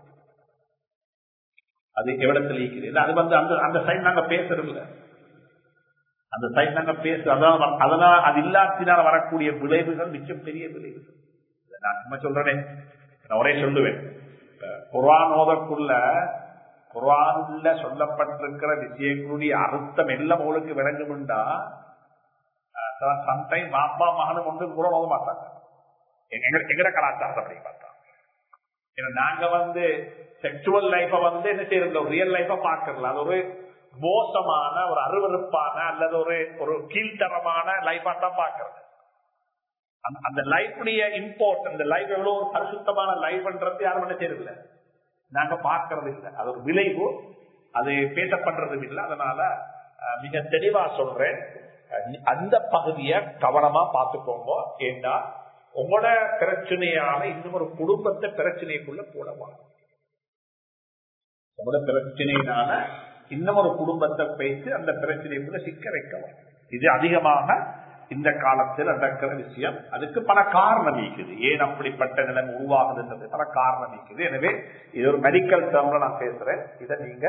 அது எவ்வளத்துல இருக்கிறது, அது வந்து அந்த அந்த சைட் நாங்க பேசுறதில்ல, அந்த சைட் நாங்க பேச அதனால் அது இல்லாத்தினால் வரக்கூடிய விளைவுகள் மிச்சம் பெரிய விளைவுகள். நான் சும்மா சொல்றேன், நான் ஒரே சொல்லுவேன், குர்ஆன் ஓதக்குள்ள குர்ஆன்ல சொல்லப்பட்டிருக்கிற விஷயங்களுடைய அர்த்தம் எல்லாம் உங்களுக்கு விளங்கும்டா, சம்டைம் மாப்பா மகனும் ஒன்று கூட ஓத மாட்டாங்க. எங்கட கலாச்சாரத்தை அப்படி பார்த்தா, நாங்க வந்து செக்சுவல் லைஃப வந்து என்ன செய்யறோம், ரியல் லைஃப பாக்கல, அது ஒரு மோசமான ஒரு அருவருப்பான அல்லது ஒரு ஒரு கீழ்த்தரமான லைஃபா தான் பாக்குறது. அந்த லைஃபுடைய இம்பார்ட், அந்த லைஃப் எவ்வளவு ஒரு பரிசுத்தமான லைஃப்ன்றது யாரும் என்ன செய்யறதில்ல, நாங்க பார்க்கறது இல்லை. அது ஒரு விளைவு, அது பேசப்படுறதும் இல்லை. அதனால மிக தெளிவா சொல்றேன், அந்த பகுதியை கவனமா பார்த்துக்கோங்க. ஏன்னா உங்களோட பிரச்சனையான இன்னும் ஒரு குடும்பத்தை பிரச்சனைக்குள்ள போடவா, உங்களோட பிரச்சனையினால இன்னும் ஒரு குடும்பத்தை பேசி அந்த பிரச்சனைக்குள்ள சிக்க வைக்கலாம். இது அதிகமாக இந்த காலத்தில் நடக்கிற விஷயம். அதுக்கு பல காரணம் இருக்குது, ஏன் அப்படிப்பட்ட நிலைமை உருவாகுதுன்றது பல காரணம் இருக்குது. எனவே இது ஒரு மெடிக்கல் டேர்ம்ல நான் பேசுறேன், இதை நீங்க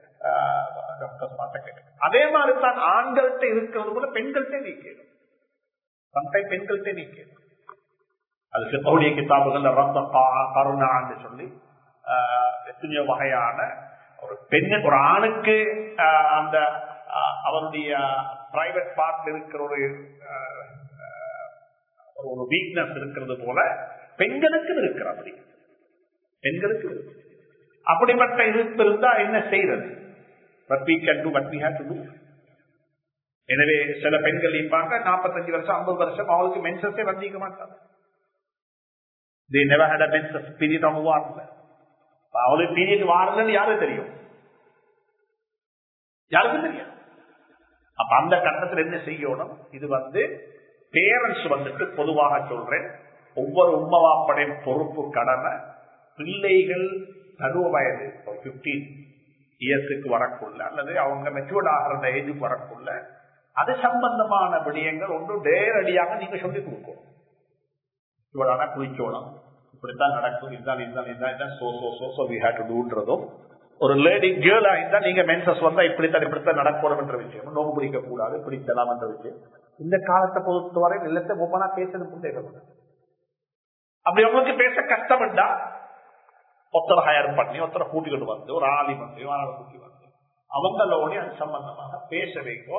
அதே மாதிரி தான் ஆண்கள்கிட்ட இருக்கிறது கூட பெண்கள்கிட்ட நீக்கணும், சம்டைம் பெண்கள்கிட்ட நீக்கணும். அது சித்தவுடைய கிதாபுகள் ரத்த கருணான்னு சொல்லி எத்தனையோ வகையான ஒரு பெண் ஒரு ஆணுக்கு அந்த அவருடைய பிரைவேட் பார்ட் இருக்கிற ஒரு ஒரு வீக்னஸ் இருக்கிறது போல பெண்களுக்கு இருக்கிற அப்படி பெண்களுக்கு இருக்கு. அப்படிப்பட்ட இருப்பு இருந்தா என்ன செய்யறது? எனவே சில பெண்கள் இருப்பாங்க நாற்பத்தஞ்சு வருஷம் ஐம்பது வருஷம் அவளுக்கு மென்சஸே வந்திக்க மாட்டாங்க. அவளுக்கு பீரியட் வாரலன்னு யாரும் தெரியும், யாருக்கும் தெரியும். அப்ப அந்த கட்டத்தில் என்ன செய்யணும்? இது வந்து பேரண்ட்ஸ் வந்துட்டு பொதுவாக சொல்றேன், ஒவ்வொரு உம்மவாப்படைய பொறுப்பு கடமை பிள்ளைகள் பருவ வயது பிப்டீன் இயர்ஸுக்கு வரக்குள்ள அல்லது அவங்க மெச்சூர்ட் ஆகிற ஏஜுக்கு வரக்குள்ள அது சம்பந்தமான விடயங்கள் ஒன்றும் நேரடியாக நீங்க சொல்லிக் கொடுக்கணும். இவளான குளிச்சோளம் இப்படித்தான் நடக்கும், இதுதான் இதுதான் இதுதான் so so so so we have to டூன்றதும், ஒரு லேடி கேர்ளா இருந்தா நீங்க மென்சஸ் வந்தா இப்படித்தான் இப்படித்தான் நடக்கணும் என்ற விஷயம், நோம்பு பிடிக்க கூடாது பிடிக்கலாம் என்ற விஷயம் இந்த காலத்தை பொறுத்தவரை இல்லத்தை ஒவ்வொன்றா பேசணும். அப்படி உங்களுக்கு பேச கஷ்டப்பட்டா ஒருத்தரை ஹயர் பண்ணி ஒருத்தரை கூட்டிக்கிட்டு வந்து ஒரு ஆளி வந்து கூட்டி வந்து அவங்களோட அது சம்பந்தமாக பேச வைக்கும்.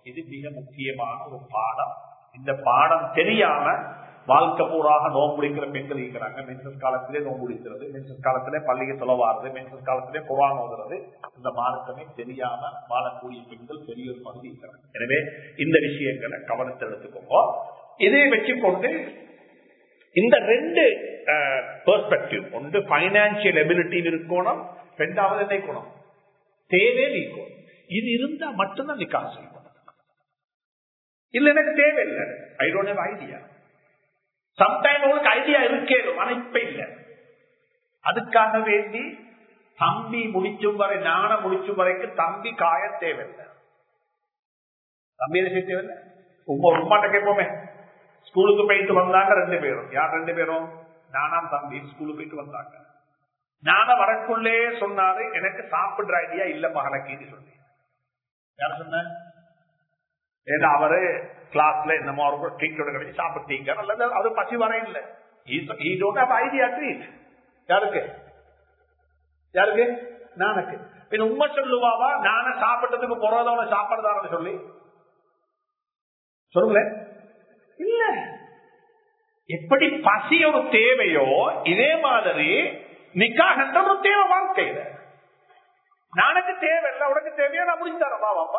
இது மிக முக்கியமான ஒரு பாடம். இந்த பாடம் தெரியாம வாழ்க்கை பூராக நோம்பு முடிக்கிற பெண்கள் இருக்கிறாங்க. மென்சஸ் காலத்திலே நோம்பு முடிக்கிறது, மென்சஸ் காலத்திலே பள்ளியை தொலைவாடுறது, மென்சஸ் காலத்திலே குர்ஆன் ஓதுறது, இந்த மார்க்கமே தெரியாம வாழக்கூடிய பெண்கள் பெரிய ஒரு பகுதி இருக்கிறாங்க. எனவே இந்த விஷயங்களை கவனத்தில் எடுத்துக்கோங்க. இதை வச்சுக்கொண்டு இந்த ரெண்டு பெர்ஸ்பெக்டிவ், ஒன்று பைனான்சியல் எபிலிட்டி இருக்கணும், ரெண்டாவது என்ன இருக்கணும், தேவை இருக்கணும். இது இருந்தா மட்டும்தான் நிக்காஹ் செய்யணும். இல்ல எனக்கு தேவையில்லை, I don't have idea. Sometime உங்களுக்கு ஐடியா இருக்கேன், ஆனா இப்ப இல்ல. அதுக்காக வேண்டி தம்பி முடிச்சும் வரை, நானும் முடிச்சும் வரைக்கும் தம்பி காய தேவையில்லை. தம்பி என்ன செய்ய தேவையில்லை. உங்க உமாட்ட கேட்போமே, ஸ்கூலுக்கு போயிட்டு வந்தாங்க ரெண்டு பேரும். யார் ரெண்டு பேரும்? நானாம் தம்பி ஸ்கூலுக்கு போயிட்டு வந்தாங்க. நான வரக்குள்ளே சொன்னாரு, எனக்கு சாப்பிடுற ஐடியா இல்ல மகனக்கு சொல்லி. யார் சொன்ன? ஏன்னா அவரு கிளாஸ்ல என்னமோ ட்ரீட்டோட கிடைச்சி சாப்பிட்டீங்க, அல்லது அது பசி வர இல்லை. ஐடியா ட்ரீட் யாருக்கு? யாருக்கு? நானுக்கு. பின் உண்மை சொல்லுவாவா நான சாப்பிட்டதுக்கு பொறாதவன சாப்பிடுறதான்னு சொல்லி சொல்லுங்களேன். இல்ல, எப்படி பசி ஒரு தேவையோ இதே மாதிரி நிக்காஹ் என்ற ஒரு தேவை வாழ்க்கையில. நானுக்கு தேவை இல்லை, உனக்கு தேவையா நான் முடிச்சு தரேன் வாப்பா.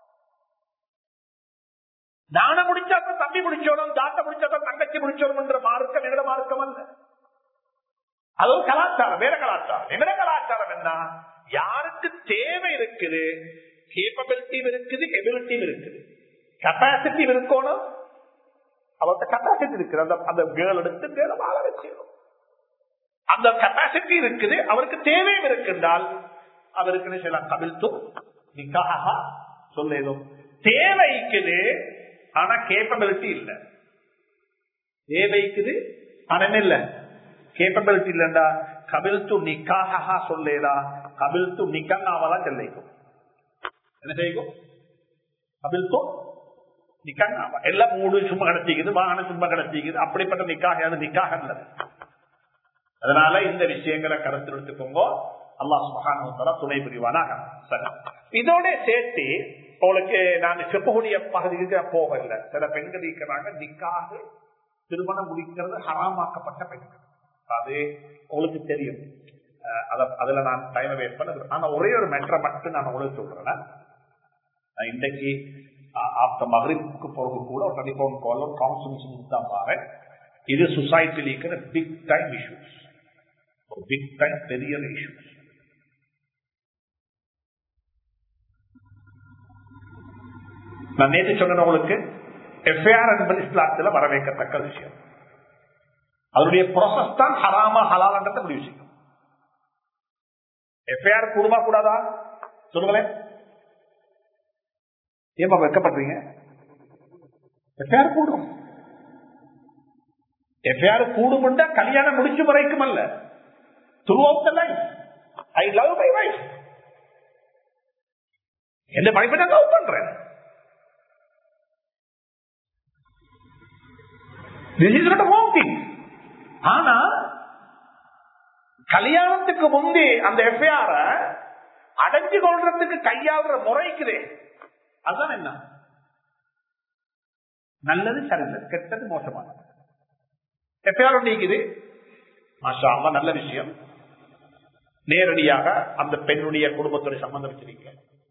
நான முடிச்சாத்தான் தம்பி முடிச்சோடும், தாத்தா முடிச்சாத்தான் தங்கச்சி முடிச்சோடும் என்ற மார்க்கம் எங்கட மார்க்கம் அல்ல. அது ஒரு கலாச்சாரம், வேற கலாச்சாரம். எங்கட கலாச்சாரம் என்ன? யாருக்கு தேவை இருக்குது, கேப்பபிலிட்டி இருக்குது, எபிலிட்டி இருக்குது, கெப்பாசிட்டி இருக்கணும். அவர்கிட்ட கெப்பாசிட்டி இருக்குது, அந்த அந்த கேர்ள் எடுத்து கேர்ள வாழ வச்சிடும். அந்த கெப்பாசிட்டி இருக்குது, அவருக்கு தேவையும் இருக்குன்றால் அவருக்கு சில கபில்த்தும் நிக்காஹா சொல்லும். தேவைக்குது, ஆனா கேப்பபிலிட்டி இல்ல. தேவைக்குது, ஆனா என்ன இல்ல, கேப்பபிலிட்டி இல்லண்டா கபில்த்து நிக்காஹா சொல்லேடா, கபில்த்து நிக்காஹாவெல்லாம் செல்லைக்கும். என்ன செய்யும்? கபில்த்து நிக்காஹா எல்லாம் மூடு சும்மா கிடைச்சிக்குது, வாகனம் சும்மா கிடைச்சிக்குது. அப்படிப்பட்ட நிக்காஹ் அது நிக்காஹ் இல்ல. அதனால இந்த விஷயங்களை கருத்தில் எடுத்துக்கோங்க. அல்லாஹ் சுப்ஹானஹு வ தஆலா துணை புரிவானாக. இதோட சேர்த்து உங்களுக்கு நான் செப்பக்கூடிய பகுதிக்கு போகல. சில பெண்கள் இருக்கிறாங்க, நிக்காக திருமணம் முடிக்கிறது ஹராமாக்கப்பட்ட பெண்கள். அது உங்களுக்கு தெரியும். அதுல நான் டைம் வேஸ்ட் பண்ண. ஆனா ஒரே ஒரு மெட்ரை மட்டும் நான் உங்களுக்கு சொல்றேன். இன்றைக்கு ஆஃப்டர் மக்ரிபுக்கு போக கூட ஒரு டெலிபோன் கால் கவுன்சிலிங் தான் பாரு. இது சொசைட்டில இருக்கிற big time issues, big time பெரிய இஷ்யூஸ். நான் நேற்று சொன்ன உங்களுக்கு எஃப்ஐஆர் என்பது இஸ்லாத்தில் வரவேற்கத்தக்க விஷயம். அதனுடைய ப்ராசஸ் தான் ஹராமா ஹலால்ன்றதை முடிவு செய்யும். எஃப்ஐஆர் கூடுமா கூடாதா சொல்லுங்களேன். ஏமா வெட்கப்படுறீங்க? எஃப்ஐஆர் கூடும். எஃப்ஐஆர் கூடும் கல்யாணம் முடிச்சு வரைக்கும் அல்ல, throughout the life. I love my wife, என்ன வைஃபை நான் லவ் பண்றேன். This is not a wrong thing. ஆனா கல்யாணத்துக்கு முந்தி அந்த எஃப்ஐஆர் அடைஞ்சு கொள்றதுக்கு கையாளுற முறைக்குதே, அதுதான் என்ன நல்லது சரியில்லை, கெட்டது மோசமானது. எஃப்ஐஆர் நீக்குது, மாஷா அல்லாஹ், நல்ல விஷயம். நேரடியாக அந்த பெண்ணுடைய குடும்பத்துடைய சம்பந்தம் வச்சிருக்க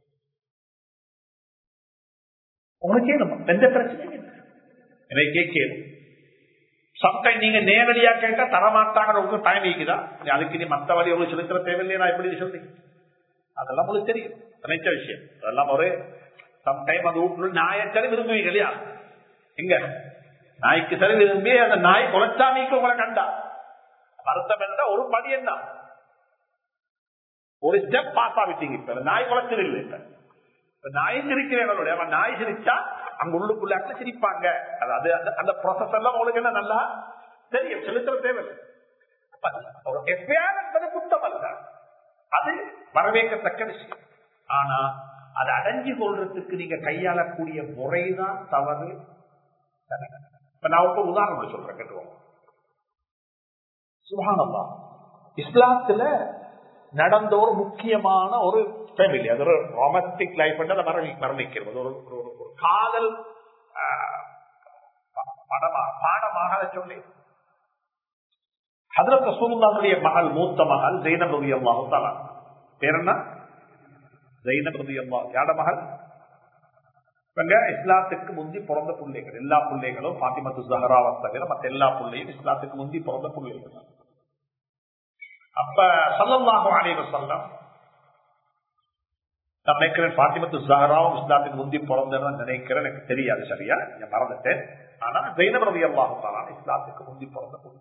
உங்களுக்கு எந்த பிரச்சனையும் இல்லை. எனக்கே கேள்வி. சம்டைம் நீங்க நேரடியா கேட்டா தரமாட்டாங்க, உங்களுக்கு டைம் இருக்குதா, அதுக்கு நீ மத்த வழி உங்களுக்கு செலுத்துற தேவையில்லையா எப்படி சொல்றீங்க? அதெல்லாம் உங்களுக்கு தெரியும், நினைச்ச விஷயம். அதெல்லாம் ஒரு சம்டைம் அந்த வீட்டுல நாயக்கரை விரும்புவீங்க இல்லையா? எங்க நாய்க்கு சரி விரும்பி அந்த நாய் குலைச்சாமிக்கு உங்களை கண்டா அர்த்தம் என்ன? ஒரு படி என்ன, ஒரு ஸ்டெப் பாஸ் ஆகிட்டீங்க. இப்ப நாய் குலைச்சது இல்லை. இப்ப நாய் சிரிக்கிறவங்களுடைய அவன் நாய் சிரிச்சா அங்க உள்ளுக்குள்ள சிரிப்பாங்க. அதாவது அந்த ப்ராசஸ் எல்லாம் உங்களுக்கு என்ன நல்லா தெரியும், செலுத்துற தேவையில்லை. எஃப்ஐஆர் என்பது குற்றம் அல்ல, அது வரவேற்கத்தக்க விஷயம். ஆனா அதை அடைஞ்சு கொள்றதுக்கு நீங்க கையாளக்கூடிய முறைதான் தவறு. இப்ப நான் ஒரு உதாரணம் சொல்றேன், கேட்டுவோம். சுப்ஹானல்லாஹ், இஸ்லாத்துல நடந்த ஒரு முக்கியமான ஒரு ஃபேமிலி, அது ஒரு ரொமான்டிக் லைஃப் வர்ணிக்கிறது, ஒரு ஒரு காதல் பாடமாக அதை சொல்லி. ஹஜ்ரத் ரசூலுல்லாஹுடைய மகள், மூத்த மகள் ஸைனப் ரலியல்லாஹு தஆலா, பேர் என்ன? ஸைனப் ரலியல்லாஹு. யாட மகள்? இஸ்லாத்துக்கு முந்தி பிறந்த பிள்ளைகள். எல்லா பிள்ளைகளும் ஃபாத்திமத்து ஸஹ்ராவை தவிர மற்ற எல்லா பிள்ளையும் இஸ்லாத்துக்கு முந்தி பிறந்த பிள்ளைகள். அப்ப ஸல்லல்லாஹு அலைஹி வஸல்லம் நான் நினைக்கிறேன் ஃபாத்திமத்து ஸஹ்ராவும் இஸ்லாத்துக்கு முந்தி பிறந்தேன்னு நினைக்கிறேன், எனக்கு தெரியாது சரியா, நான் மறந்துட்டேன். ஆனா ஸைனப் ரலியல்லாஹு தஆலா இஸ்லாத்துக்கு முந்தி பிறந்த பிள்ளை.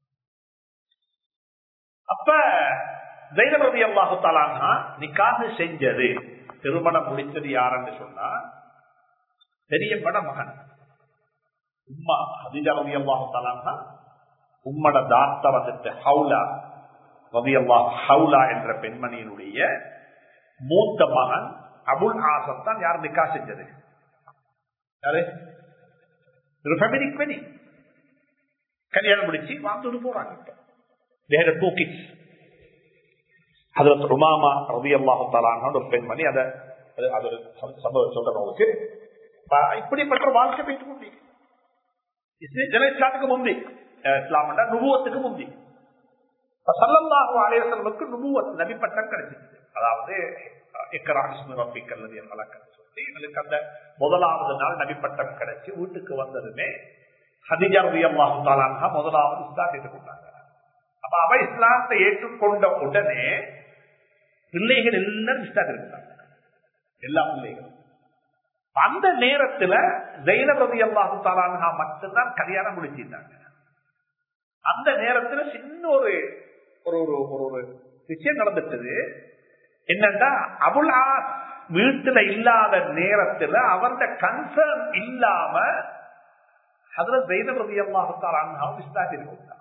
அப்ப ஸைனப் ரலியல்லாஹு தஆலா நிக்காஹ் செஞ்சது, திருமணம் முடிச்சது யாருன்னு சொன்னா பெரியப்பட மகன் உம்மா ஹதீஜா ரலியல்லாஹு தஆலா. உம்மட தாத்தா வந்துட்டு ஹவுலா ரலியல்லாஹு, ஹவுலா என்ற பெண்மணியினுடைய மூத்த மகன் அபுல் ஆஸ் தான் யார் நிக்காஹ் செஞ்சது? யாரு? ஒரு ஃபேமிலி பெணி கல்யாணம் முடிச்சு வாழ்ந்துட்டு போறாங்க. They had two kids. ஹஜ்ரத் உமாமா ரலியல்லாஹு தஆலா ஒரு பெண்மணி, அத அது ஒரு சம்பவம் சொல்றேன் உங்களுக்கு. இப்படிப்பட்ட வாழ்க்கை போயிட்டு கொண்டீங்க. இஸ்லாத்துக்கு முந்தி, இஸ்லாம் நுபுவத்துக்கு முந்தி ஸல்லல்லாஹு அலைஹி வஸல்லம் நுபுவத் நபி பட்டம் கிடைச்சிச்சு. அதாவது இக்ரா பிஸ்மி ரப்பிக்கல் லதீ ஹலக் சொல்லி உங்களுக்கு அந்த முதலாவது நாள் நபி பட்டம் கிடைச்சு வீட்டுக்கு வந்ததுமே ஹதீஜா ரலியல்லாஹு தஆலா முதலாவது இஸ்லாத்தை ஏற்றுக்கொண்டாங்க. அப்ப அவ இஸ்லாத்தை ஏற்றுக்கொண்ட உடனே பிள்ளைகள் எல்லாரும் இஸ்லாத்தில் இருந்தாங்க, எல்லா பிள்ளைகளும். அந்த நேரத்துல ஸைனப் ரலியல்லாஹு தஆலா மட்டும்தான் கல்யாணம் முடிச்சிருந்தாங்க. அந்த நேரத்துல சின்ன ஒரு ஒரு விஷயம் நடந்துட்டது. என்னன்னா அபுல் ஆஸ் வீட்டுல இல்லாத நேரத்துல அவருடைய கன்சர்ன் இல்லாம ஹஜ்ரத் ஸைனப் ரலியல்லாஹு தஆலா அன்ஹா இஸ்லாத்தில் இருந்தாங்க.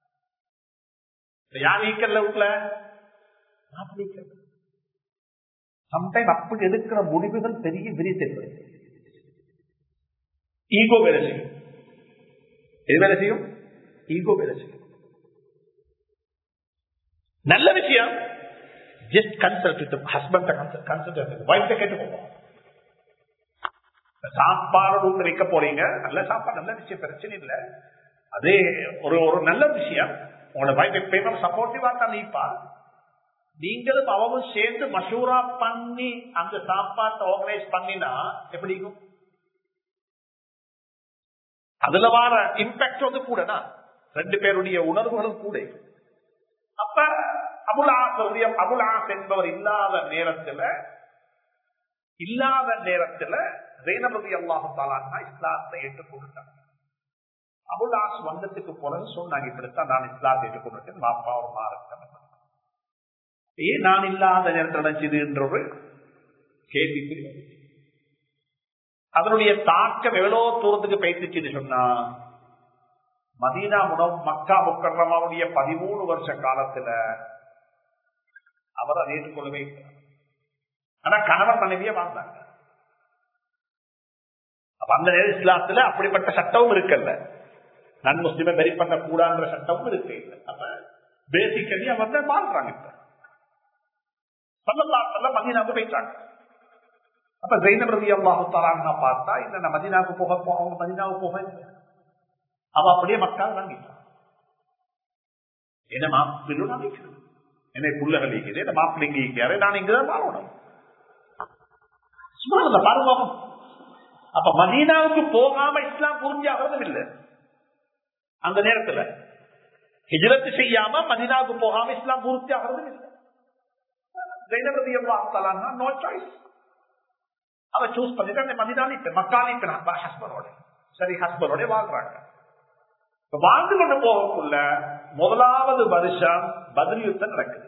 யார் நீக்கல்ல வீட்டுல சம்டைம் அப்படி எடுக்கிற முடிவுகள் பெரிய விரிசல், ஈகோ வேலை செய்யும். எது வேலை செய்யும்? ஈகோ வேலை செய்யும். நல்ல விஷயம் just consult husband consult wife கேட்டுக்கோங்க. சாப்பாடு ரூம்ல வைக்க போறீங்க, நல்ல சாப்பாடு, நல்ல விஷயம், பிரச்சனை இல்லை. அதே ஒரு ஒரு நல்ல விஷயம். உங்களோட வைஃப் எப்பயுமே சப்போர்ட்டிவா தான் நீப்பா. நீங்களும் அவவும் சேர்ந்து மஷூரா பண்ணி அந்த சாப்பாட்டை ஆர்கனைஸ் பண்ணினா எப்படி இருக்கும்? அதுல வர இம்பாக்ட் வந்து கூடனா ரெண்டு பேருடைய உணர்வுகளும் கூட. அப்ப அபுல் ஆஸ் அபுல் ஆஸ் என்பவர் இல்லாத நேரத்துல இல்லாத நேரத்துல ஸைனப் ரலியல்லாஹு தஆலா இஸ்லாத்தை ஏற்றுக்கொண்டாங்க. அபுல் ஆஸ் வந்ததுக்கு பிறகு சொன்னாங்க, இப்படித்தான் நான் இஸ்லாத்தை ஏற்றுக்கொண்டேன், பாப்பா ஒரு மாறட்டம். ஏன் நான் இல்லாத நேரத்தில் நினைச்சது என்ற ஒரு கேள்வி. அதனுடைய தாக்கம் எவ்வளவு தூரத்துக்கு பேசிச்சுன்னு சொன்னா, மதீனா முனவ் மக்கா முக்கர்ரமாவுடைய பதிமூணு வருஷ காலத்துல அவர் அதை ஏற்றுக்கொள்ளவே இல்லை. ஆனா கணவன் மனைவியே வாழ்ந்தாங்க. அந்த நேர இஸ்லாத்துல அப்படிப்பட்ட சட்டமும் இருக்கல்ல, நன் முஸ்லிமை வெரி பண்ண கூடாதுன்ற சட்டமும் இருக்கு. அப்ப பேசிக்கலி அவர் தான் வாழ்றாங்க. இப்ப ஸல்லல்லாஹு மதீனாவுக்கு போயிட்டாங்க. அப்ப ஸைனப் ரலியல்லாஹு தஆலா பார்த்தா இந்த மதீனாவுக்கு போக அவங்க மதீனாவுக்கு போக அவ அப்படியே மக்கள் வாங்கிட்டான். என்ன மாப்பிள்ளை நினைக்கிறது, என்னை புள்ளகள் இருக்கிறேன், என்ன மாப்பிள்ளைங்க இருக்கிறாரு, நான் இங்கதான் வாழணும். சும்மா பாருங்க. அப்ப மதீனாவுக்கு போகாம இஸ்லாம் புரிஞ்சாகிறதும் இல்லை. அந்த நேரத்துல ஹிஜ்ரத் செய்யாம மதீனாவுக்கு போகாம இஸ்லாம் பூர்த்தி ஆகிறதும் இல்லை. ஸைனப் ரலியல்லாஹு தஆலா நோ சாய்ஸ். அவ சூஸ் பண்ணிட்டு மதீனா நிப்ப மக்கா நிப்ப ஹஸ்பண்டோட சரி ஹஸ்பண்டோட வாழ்றாங்க. வாழ்ந்து கொண்டு போகக்குள்ள முதலாவது வருஷம் பத்ர் யுத்தம் நடக்குது.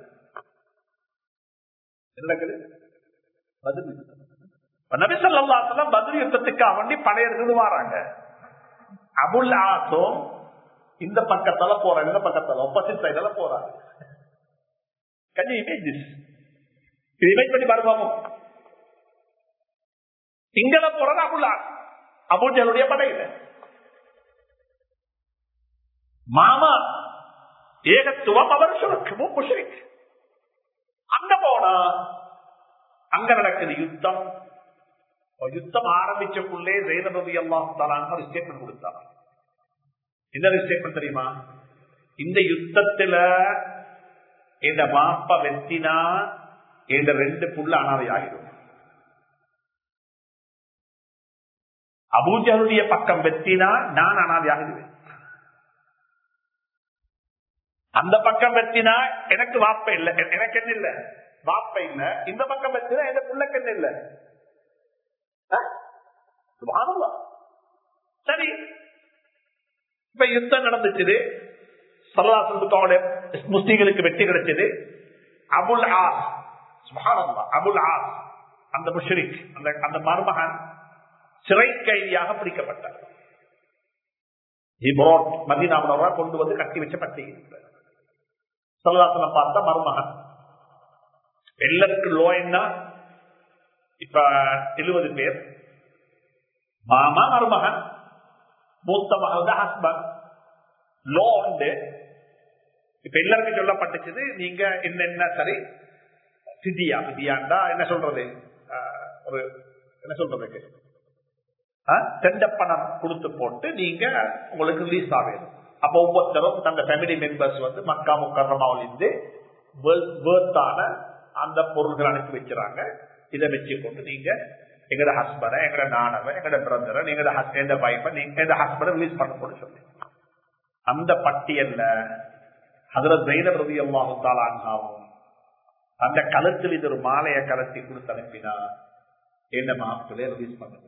நடக்குது பத்ர் யுத்தம். நபி ஸல்லல்லாஹு அலைஹி வஸல்லம் பத்ர் யுத்தத்துக்கு அவண்டி படையெடுத்து வராங்க. அபுல் ஆஸும் இந்த பக்கத்தால போறாங்க, இந்த பக்கத்தால ஆப்போசிட் சைடுல போறாங்க. Can you imagine this? இது இமேஜ் பண்ணி பாருங்க. இங்கல போறது அபுல் ஆஸ், அபூ ஜஹலுடைய படையில. மாமா ஏகத்துவம் அவர் முஷ்ரிக். அங்க போனா அங்க நடக்குது யுத்தம். யுத்தம் ஆரம்பிச்சக்குள்ளே ஸைனப் ரலியல்லாஹு தஆலா ஒரு ஸ்டேட்மெண்ட் கொடுத்தாங்க. என்ன ஸ்டேட்மெண்ட் தெரியுமா? இந்த யுத்தத்துல இந்த மாப்ப வெத்தினா இந்த ரெண்டு புள்ள அனாதை ஆகிடும். அபூஜலுடைய பக்கம் வெத்தினா நான் அனாதை ஆகிடுவேன். அந்த பக்கம் வெத்தினா எனக்கு வாப்ப இல்ல, எனக்கு என்ன இல்ல, வாப்ப இல்ல. இந்த பக்கம் வெத்தினா எந்த புள்ளக்கு என்ன இல்ல. சரி, இப்ப யுத்தம் நடந்துச்சு. முஸ்லிம்களுக்கு வெற்றி கிடைச்சது. அபுல் ஆஸ், அபுல் ஆஸ் அந்த முஷ்ரிக், அந்த மருமகன் சிறை கைதியாக பிடிக்கப்பட்டார். மதீனாவுல கொண்டு வந்து கட்டி வச்ச பட்டி சல்லல்லாஹு பார்த்த மருமகன். எல்லாருக்கும் லோ என்ன, இப்ப எழுபது பேர், மாமா மருமகன், மூத்த மகள் ஹஸ்பண்ட், லோ உண்டு. இப்ப எல்லாருக்கும் சொல்லப்பட்டுச்சு, நீங்க என்னென்ன சரி சிதியா சிதியாண்டா என்ன சொல்றது, ஒரு என்ன சொல்றதுக்கு தெண்ட பணம் கொடுத்து போட்டு நீங்க உங்களுக்கு ரிலீஸ் ஆகும். அப்ப ஒவ்வொருத்தரும் தந்த ஃபேமிலி மெம்பர்ஸ் வந்து மக்கா முக்கர்ரமாவில் இருந்து வேர்த்தான அந்த பொருள்கள் அனுப்பி வச்சுறாங்க. இதை வச்சு கொண்டு நீங்க எங்கட ஹஸ்பண்ட, எங்கட நானவ, எங்கட பிரதரை, எங்கட எந்த வைஃபை, நீங்க ஹஸ்பண்ட ரிலீஸ் பண்ண போட சொல்லி அந்த பட்டியல்ல ஹஜ்ரத் ஸைனப் ரலியல்லாஹு தஆலா அன்ஹாவும் அந்த கழுத்தில் இது ஒரு மாலையை கலத்தி கொடுத்து அனுப்பினா என்ன மாப்பிள்ளை ரிலீஸ் பண்ண.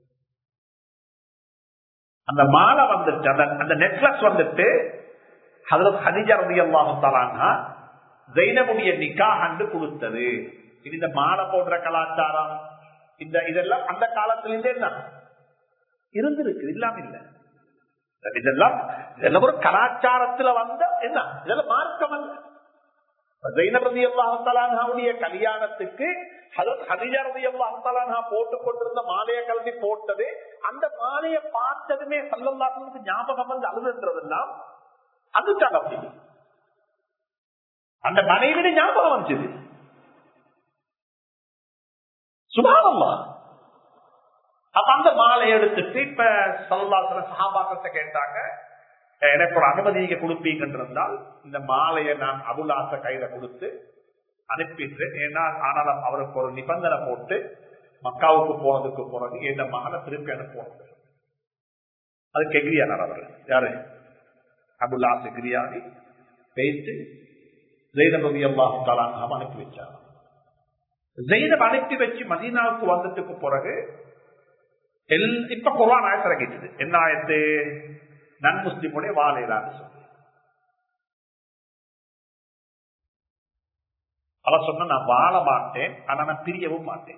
அந்த மாலை வந்துட்டு, அந்த நெக்லஸ் வந்துட்டு ஹஜ்ரத் ஹதீஜா ரலியல்லாஹு தஆலா அன்ஹா ஸைனபுடைய நிக்காஹ் அன்று கொடுத்தது. இந்த மாலை போன்ற கலாச்சாரம் இந்த இதெல்லாம் அந்த காலத்திலிருந்தே என்ன இருந்திருக்கு, இல்லாம இல்ல. இதெல்லாம் இதெல்லாம் ஒரு கலாச்சாரத்துல வந்த என்ன, இதெல்லாம் மார்க்கம் அல்ல. ஸைனப் ரலியல்லாஹு தஆலா அன்ஹாவுடைய கல்யாணத்துக்கு ஹஜ்ரத் ஹதீஜா ரலியல்லாஹு தஆலா அன்ஹா போட்டு கொண்டிருந்த மாலையை கலட்டி போட்டது. அந்த மாலையை பார்த்ததுமே ஸல்லல்லாஹு அலைஹி வஸல்லம் ஞாபகம் வந்து அழுதுன்றதெல்லாம் அதுதான். அப்படி அந்த மனைவிட ஞாபகம் வந்துச்சு. சுப்ஹானல்லாஹ். அப்ப அந்த மாலை எடுத்துட்டு இப்ப ஸல்லல்லாஹு அலைஹி வஸல்லம் சஹாபாக்களை கேட்டாங்க, எனக்கு ஒரு அனுமதி நீங்க கொடுப்பீங்கன்றிருந்தால் இந்த மாலையை நான் அபுல் ஆஸ கையில கொடுத்து அனுப்பிட்டு, ஏன்னா ஆனாலும் அவருக்கு ஒரு நிபந்தனை போட்டு மக்காவுக்கு போனதுக்கு பிறகு இந்த மகனை திருப்பி அனுப்புவாங்க. அதுக்கு எகிரியானார் அவர். யாரு? அபுல் ஆஸ் எகிரியானி பேசி ஸைனப் ரலியல்லாஹு தஆலா அன்ஹா அனுப்பி வச்சார். ஸைனப் அனுப்பி வச்சு மதீனாவுக்கு வந்ததுக்கு பிறகு இப்ப குர்ஆன் ஆயத்து இறங்கிட்டது. என்ன ஆயத்து? நன் முஸ்லிமுடைய வாழையிலான்னு சொல்லி அவ சொன்ன, நான் வாழ மாட்டேன், ஆனா நான் பிரியவும் மாட்டேன்.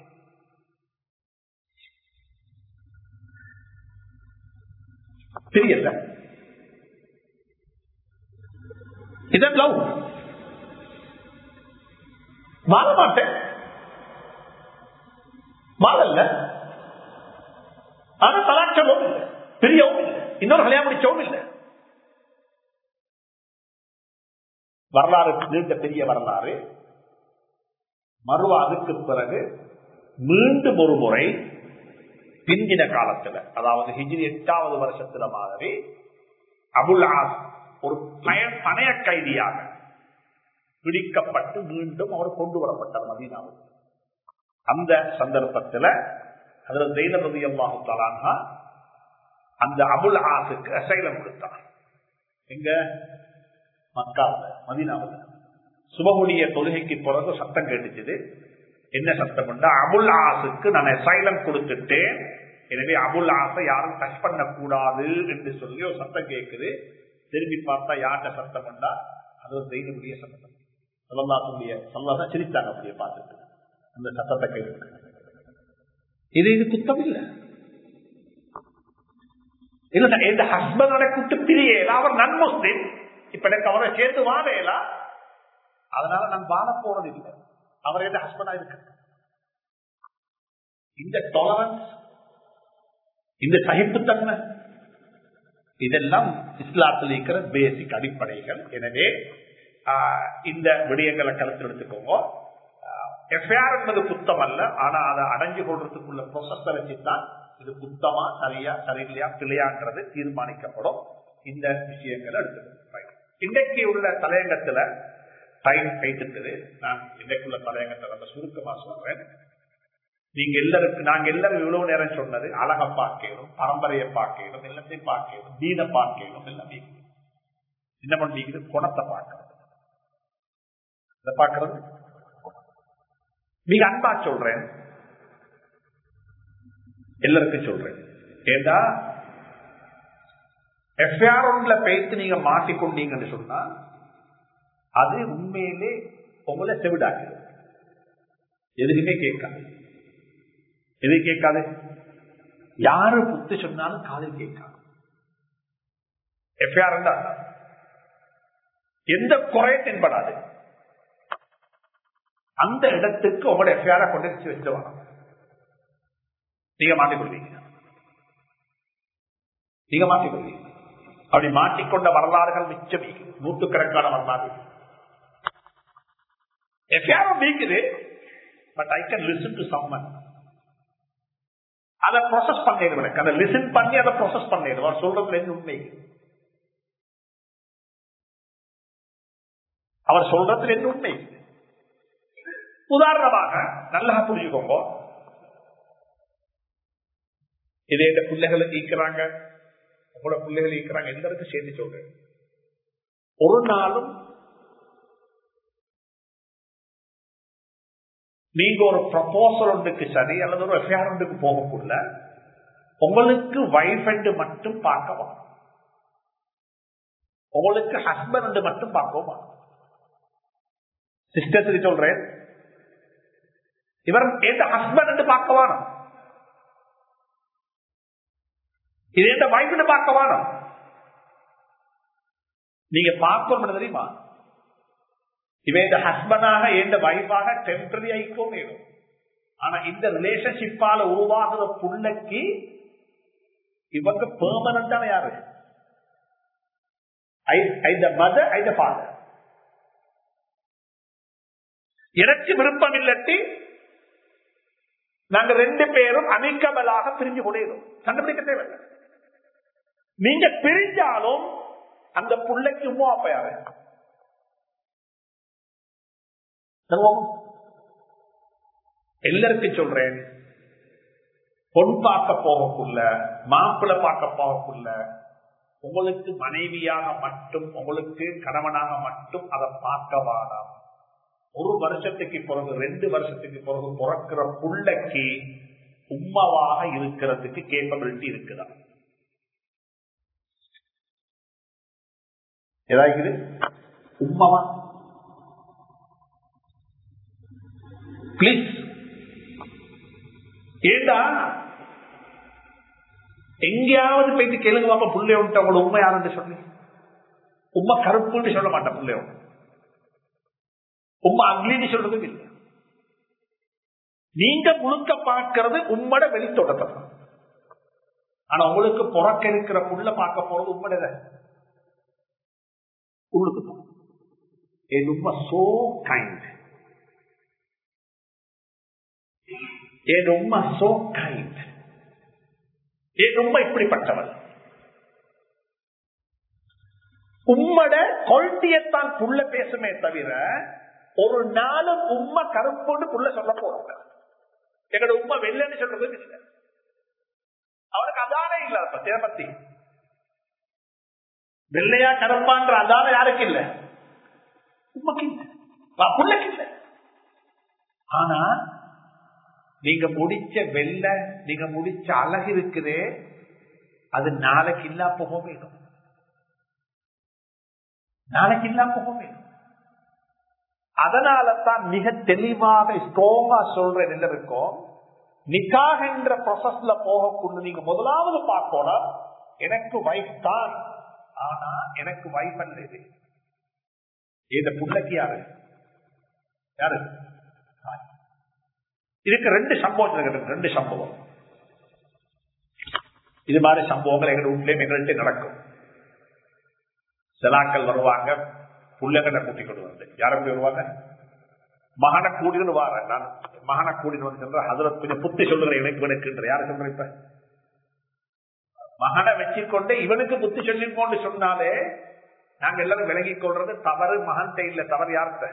பிரியல இதான் லவ். வாழ மாட்டேன், வாழல, ஆனா தலாக்கவும் இல்லை, பிரியவும் இல்லை, இன்னொரு கல்யாணம் முடிச்சவும் இல்லை. வரலாறு நீண்ட பெரிய வரலாறு. மறுவா அதுக்கு பிறகு மீண்டும் ஒரு முறை பிந்தின காலத்துல, அதாவது ஹிஜ்ரி எட்டாவது வருஷத்துல மாதிரி அபுல் ஆஸ் ஒரு பணைய கைதியாக பிடிக்கப்பட்டு மீண்டும் அவர் கொண்டு வரப்பட்டார் மதீனாவுக்கு. அந்த சந்தர்ப்பத்தில் ஹஜ்ரத் ஸைனப் ரலியல்லாஹு தஆலா அன்ஹா அந்த அபுல் ஆஸுக்கு அசைலம் கொடுத்தார். எங்க? மக்காவுல, மதீனாவுல. சுபகுடைய தொழுகைக்கு பிறகு சத்தம் கேட்டுச்சு. என்ன சத்தம்? அபுல் ஆஸுக்கு நான் அசைலம் கொடுத்துட்டேன், எனவே அபுல் ஆஸை யாரும் டச் பண்ண கூடாது என்று சொல்லி ஒரு சத்தம் கேட்குது. திரும்பி பார்த்தா யார்கிட்ட சத்தம் பண்ணா அது ஸைனபுடைய சத்தம். ஸல்லல்லாஹு ஸல்லல்லாஹு சிரித்தாங்க அப்படியே பார்த்துட்டு அந்த சத்தத்தை கேட்டு. இது இது குத்தம் இல்லை. இல்ல எந்த ஹஸ்பண்டோட கூட்டு பிரியல, அவர் நன் முஸ்லிம், இப்ப எனக்கு அவரை சேர்த்து வாழையலா, அதனால நான் வாழ போறது இல்லை, அவர் எந்த ஹஸ்பண்டா இருக்க. இந்த டாலரன்ஸ், இந்த சகிப்புத்தன்மை, இதெல்லாம் இஸ்லாத்தில் இருக்கிற பேசிக் அடிப்படைகள். எனவே இந்த விடயங்களை கருத்து எடுத்துக்கோங்க. எஃப்ஐஆர் என்பது குத்தம் அல்ல, ஆனா அதை அடைஞ்சு கொள்றதுக்குள்ள ப்ரொசஸ் வச்சுதான் இது குத்தமா சரியா சரியில்லையா பிள்ளையான்றது தீர்மானிக்கப்படும். இந்த விஷயங்களை எடுத்து இன்றைக்கு உள்ள தலையங்கத்துல டைம் வைத்துட்டது. நான் இன்றைக்குள்ள தலையங்கத்தை ரொம்ப சுருக்கமா சொல்றேன். நீங்க எல்லாருக்கும் நாங்க எல்லாரும் இவ்வளவு நேரம் சொன்னது அழக பார்க்கணும், பரம்பரையை பார்க்கணும், எல்லாத்தையும் பார்க்கணும், தீன பார்க்கணும், எல்லாம் என்ன பண்ணிக்குது குணத்தை பார்க்கறது. இதை பார்க்கறது மிக அன்பா சொல்றேன், எல்லாருக்கும் சொல்றேன். ஏண்டா எஃப்ஐஆர் ஒன்றுல பேசி நீங்க மாட்டிக்கொண்டீங்கன்னு சொன்னா அது உண்மையிலே உங்களை செவிடாக்குது. எதுக்குமே கேட்காது, எது கேட்காது, யாரு புத்தி சொன்னாலும் காதில் கேட்காது. எஃப்ஐஆர் எந்த குறையும் தென்படாது. அந்த இடத்துக்கு உங்களோட எஃப்ஐஆர் கொண்டு வச்சு வரணும். நீங்க மாட்டிக்கொள்வீங்க, நீங்க மாட்டிக்கொள்வீங்க. அப்படி மாட்டிக்கொண்ட வரலாறுகள் மிச்சம், நூற்றுக்கணக்கான வரலாறு. எஃப்ஐஆர் நீக்குது, but I can listen to someone. அதை ப்ராசஸ் பண்ணிடுவேன், அதை லிசன் பண்ணி அதை ப்ராசஸ் பண்ணிடுவோம். அவர் சொல்றதுல என்ன உண்மை, அவர் சொல்றதுல என்ன உண்மை. உதாரணமாக நல்லா புரிஞ்சுக்கோங்க, இதே இந்த பிள்ளைகளை நீக்கிறாங்க, உங்களோட பிள்ளைகளை நீக்கிறாங்க, எல்லாருக்கும் சேர்ந்து சொல்றேன். ஒரு நாளும் நீங்க ஒரு ப்ரொபோசல் ஒன்றுக்கு சரி அல்லது ஒரு எஃப்ஐஆர் ஒன்றுக்கு போகக்குள்ள உங்களுக்கு வைஃப் என்று மட்டும் பார்க்கவா, உங்களுக்கு ஹஸ்பண்ட் மட்டும் பார்க்கவா. சிஸ்டர் சொல்றேன், இவர் எந்த ஹஸ்பண்ட் என்று பார்க்கவான, இது எந்த வைஃப் என்று பார்க்கவான. நீங்க பார்க்கணும் தெரியுமா, இவன் இந்த ஹஸ்பண்டாக எந்த வைஃபாக டெம்பரரி ஆயிக்கும் வேணும். ஆனா இந்த ரிலேஷன்ஷிப்பால உருவாகுற புள்ளைக்கு இவங்க பெர்மனண்டான யாரு, மதர் ஐ ஃபாதர். எனக்கு விருப்பம் இல்லட்டி நாங்க ரெண்டு பேரும் அமிக்கபலாக பிரிஞ்சு கொள்ளையிடும், கண்டுபிடிக்க தேவையில்லை. நீங்க பிரிஞ்சாலும் அந்த புள்ளைக்கு உமா அப்ப யாரு, எல்லாருக்கும் சொல்றேன். பொன் பார்க்க போகக்குள்ள, மாப்பிள்ளை பார்க்க போகக்குள்ள உங்களுக்கு மனைவியாக மட்டும், உங்களுக்கு கணவனாக மட்டும் அதை பார்க்க வேண்டாம். ஒரு வருஷத்துக்கு பிறகு, ரெண்டு வருஷத்துக்கு பிறகு பிறக்கிற புள்ளைக்கு உம்மாவாக இருக்கிறதுக்கு கேப்பபிலிட்டி இருக்குதா? ஏதாவது உம்மாவா பிளீஸ். ஏண்டா எங்கேயாவது போயிட்டு கேளுங்க பாப்பா, புள்ளைய விட்டு அவங்களோட உண்மை யாருன்னு சொல்லி. உண்மை கருப்புன்னு சொல்ல மாட்டேன், புள்ளைய உண்மை அக்லின்னு சொல்றதும் இல்லை. நீங்க முழுக்க பார்க்கிறது உம்மோட வெளித்தோட்டத்தை, ஆனா உங்களுக்கு புறக்க இருக்கிற புள்ள பார்க்க போறது உம்மோட உள்ளுக்கு. என் உண்மை சோ கைண்ட், என் உம்மா சோ கைண்ட், என் உம்மா இப்படிப்பட்டவள். உம்மட கொள்கையத்தான் புள்ள பேசுமே தவிர ஒரு நாளும் உம்மா கருப்புன்னு புள்ள சொல்ல போறாங்க. எங்களோட உம்மா வெள்ளன்னு சொல்றது இல்லை. அவனுக்கு அதானே இல்ல, பத்திய பத்தி வெள்ளையா கருப்பான்ற அதான யாருக்கு இல்ல, உண்மைக்கு இல்ல, புள்ளைக்கு இல்ல. ஆனா நீங்க முடிச்ச வெள்ளை, நீங்க முடிச்ச அழகு இருக்குதே, அது நாளைக்கு இல்லா போக வேணும், நாளைக்கு இல்லா போக வேணும். அதனாலதான் மிக தெளிவாக ஸ்ட்ராங்கா சொல்றேன் எல்லாருக்கும், நிக்காஹ் என்ற ப்ராசஸ்ல போகக்குள்ள நீங்க முதலாவது பார்க்கணும், எனக்கு வைஃப் தான், ஆனா எனக்கு வைஃப் அல்ல, இது இந்த புள்ளைக்கு யாரு யாரு. இதுக்கு ரெண்டு சம்பவம், ரெண்டு சம்பவம் இது மாதிரி சம்பவங்கள் எங்க வீட்லயும் எங்கள்கிட்ட நடக்கும். சிலாக்கள் வருவாங்க, புள்ளைகளை கூட்டிக் கொண்டு வந்து யாரும் வருவாங்க, மகனை கூடினு வார நான் மகனை கூடினு வந்து சென்ற ஹஜ்ரத் கொஞ்சம் புத்தி சொல்லுற எனக்கு இவனுக்கு யாரு சொல்ற இப்ப மகனை வச்சுக்கொண்டு இவனுக்கு புத்தி சொல்லிக்கொண்டு சொன்னாலே நாங்க எல்லாரும் விலகிக் கொள்றது தவறு மகன் இல்ல, தவறு யார்த்த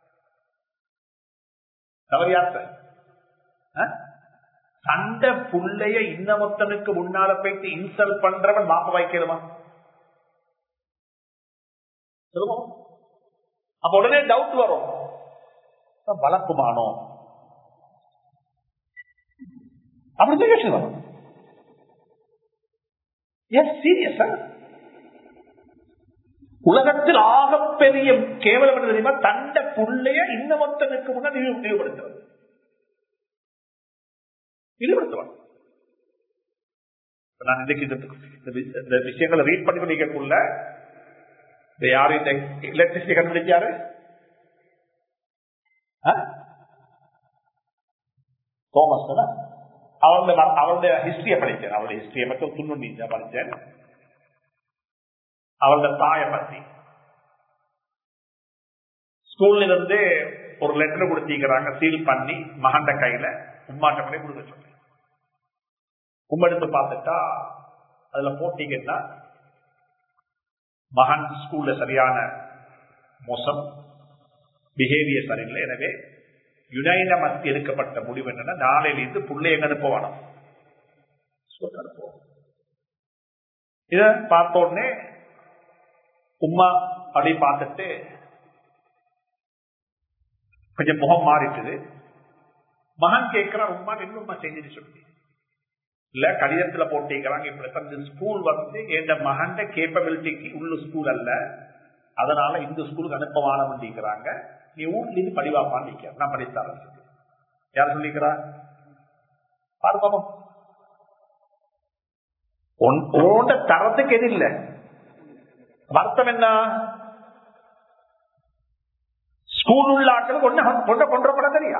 தவறு யார்த்த சண்டை புள்ளைய இன்னமொத்தனுக்கு முன்னால போயிட்டு இன்சல்ட் பண்றவன் மாப்ப வைக்கணுமா சொல்லுவோம். அப்ப உடனே டவுட் வரும், வளர்க்குமானோ அப்படி யோசனை வரும். சீரியஸா உலகத்தில் ஆகப்பெரிய கேவலம் என்ன தெரியுமா? தண்ட புள்ளைய இன்னமொத்தனுக்கு முன்னாடி இழிவுபடுத்துறது இழிவுபடுத்துவான். நான் இன்னைக்கு இந்த விஷயங்களை ரீட் பண்ணி பண்ணிக்கக்குள்ள யாரு இந்த எலக்ட்ரிசிட்டி கண்டுபிடிச்சாரு? தோமஸ் அவருடைய அவருடைய ஹிஸ்டரிய படித்தேன். அவருடைய ஹிஸ்டரியை மட்டும் துண்ணி படித்தேன். அவருடைய தாயை பத்தி ஸ்கூல்ல இருந்து ஒரு லெட்டர் கொடுத்திருக்கிறாங்க, சீல் பண்ணி மகண்ட கையில உம்மாட்ட பண்ணி கொடுக்க சொல்லி. உம்மா எடுத்து பார்த்துட்டா அதுல போட்டீங்கன்னா மகன் ஸ்கூல்ல சரியான மோசம், பிஹேவியர் சரியில்லை. எனவே யுனைடமஸ் எடுக்கப்பட்ட முடிவு என்னன்னா, நாளையிலிருந்து புள்ளை எங்க அனுப்புவானோ அனுப்புவோம். இத பார்த்த உடனே உம்மா அப்படி பார்த்துட்டு கொஞ்சம் முகம் மாறிட்டுது. மகன் கேட்கிறான், உம்மா என்ன உம்மா செஞ்சுன்னு சொல்லி இல்ல கடிதத்துல போட்டிருக்கிறாங்க இப்படி ஸ்கூல் வந்து என் மகன் கேப்பபிலிட்டிக்கு உள்ள ஸ்கூல் அல்ல, அதனால இந்த ஸ்கூலுக்கு அனுப்பவான பண்ணிக்கிறாங்க, நீ ஊர்ல இருந்து படிவாப்பான்னு நிற்க நான் படித்தாரன் சொல்லி. யார் சொல்லிக்கிறா பாரு பாப்போம். உன்னோட தரத்துக்கு எது இல்லை, வருத்தம் என்ன? ஸ்கூல் உள்ள ஆட்களுக்கு ஒண்ணு கொண்ட கொண்டப்பட தெரியா?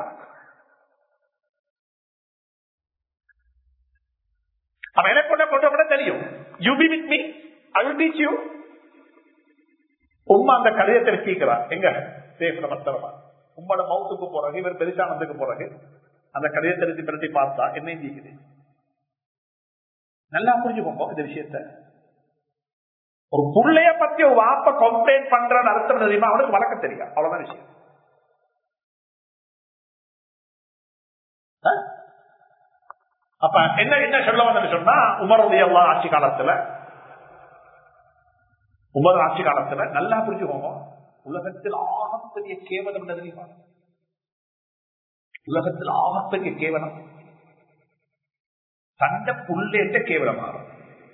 அவன் எனக்கு கொண்ட கொண்டப்பட தெரியும். You be with me, I will teach you. உம்மா அந்த கதையத்தை வச்சிருக்கிறார் எங்க சேஃப்ல பத்திரமா. உம்மோட மவுத்துக்கு போறாங்க, இவர் பெருசானதுக்கு போறாங்க. அந்த கதையை தெரிஞ்சு பிரதி பார்த்தா என்ன ஜீக்குது நல்லா புரிஞ்சுக்கோங்க இந்த விஷயத்த. ஒரு புள்ளைய பத்தி ஒரு வாப்ப கம்ப்ளைண்ட் பண்றான்னு அர்த்தம் தெரியுமா? அவனுக்கு வழக்க தெரியும், அவ்வளவுதான் விஷயம். அப்ப என்ன என்ன சொல்ல வந்து சொன்னா, உமருடைய ஆட்சி காலத்துல உமர் ஆட்சி காலத்துல நல்லா புரிஞ்சுக்கோங்க, உலகத்தில் ஆகப்பெரிய கேவலம் என்ன தெரியுமா? உலகத்தில் ஆகப்பெரிய கேவலம் சண்ட புள்ளேட்ட கேவலமாகும்.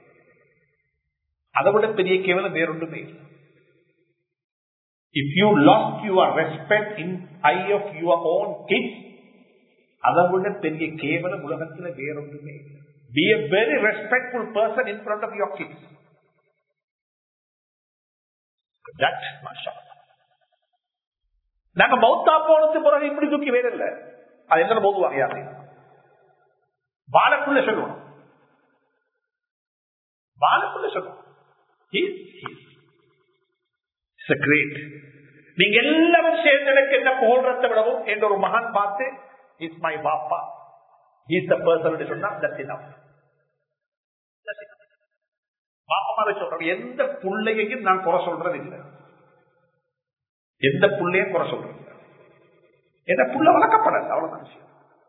அதை விட பெரிய கேவலம் வேறொன்றுமே இல்லை. If you lost your respect in eye of your own kids, அதை விட பெரிய கேவலம் உலகத்தில் வேறொன்றுமே இல்லை. Be a very respectful person in front of your kids. That, mashallah. நாங்க மௌத்தா போனது பிறகு இப்படி தூக்கி வேற இல்ல, அது என்ன போது வகையாது வாழக்குள்ள சொல்லுவோம், வாழக்குள்ள சொல்லுவோம். நீங்க எல்லாரும் சேர்ந்து எனக்கு என்ன புகழ்றதை விடவும் என்ற ஒரு மகன் பார்த்து is my papa, is the person சொன்னா தட்ஸ் எனஃப். பாப்பா சொல்றேன், எந்த புள்ளையையும் நான் குறை சொல்றது இல்லை, எந்த புள்ளையும் குறை சொல்றது இல்லை, எந்த புள்ள வளர்க்கப்படாது, அவ்வளவுதான் விஷயம்.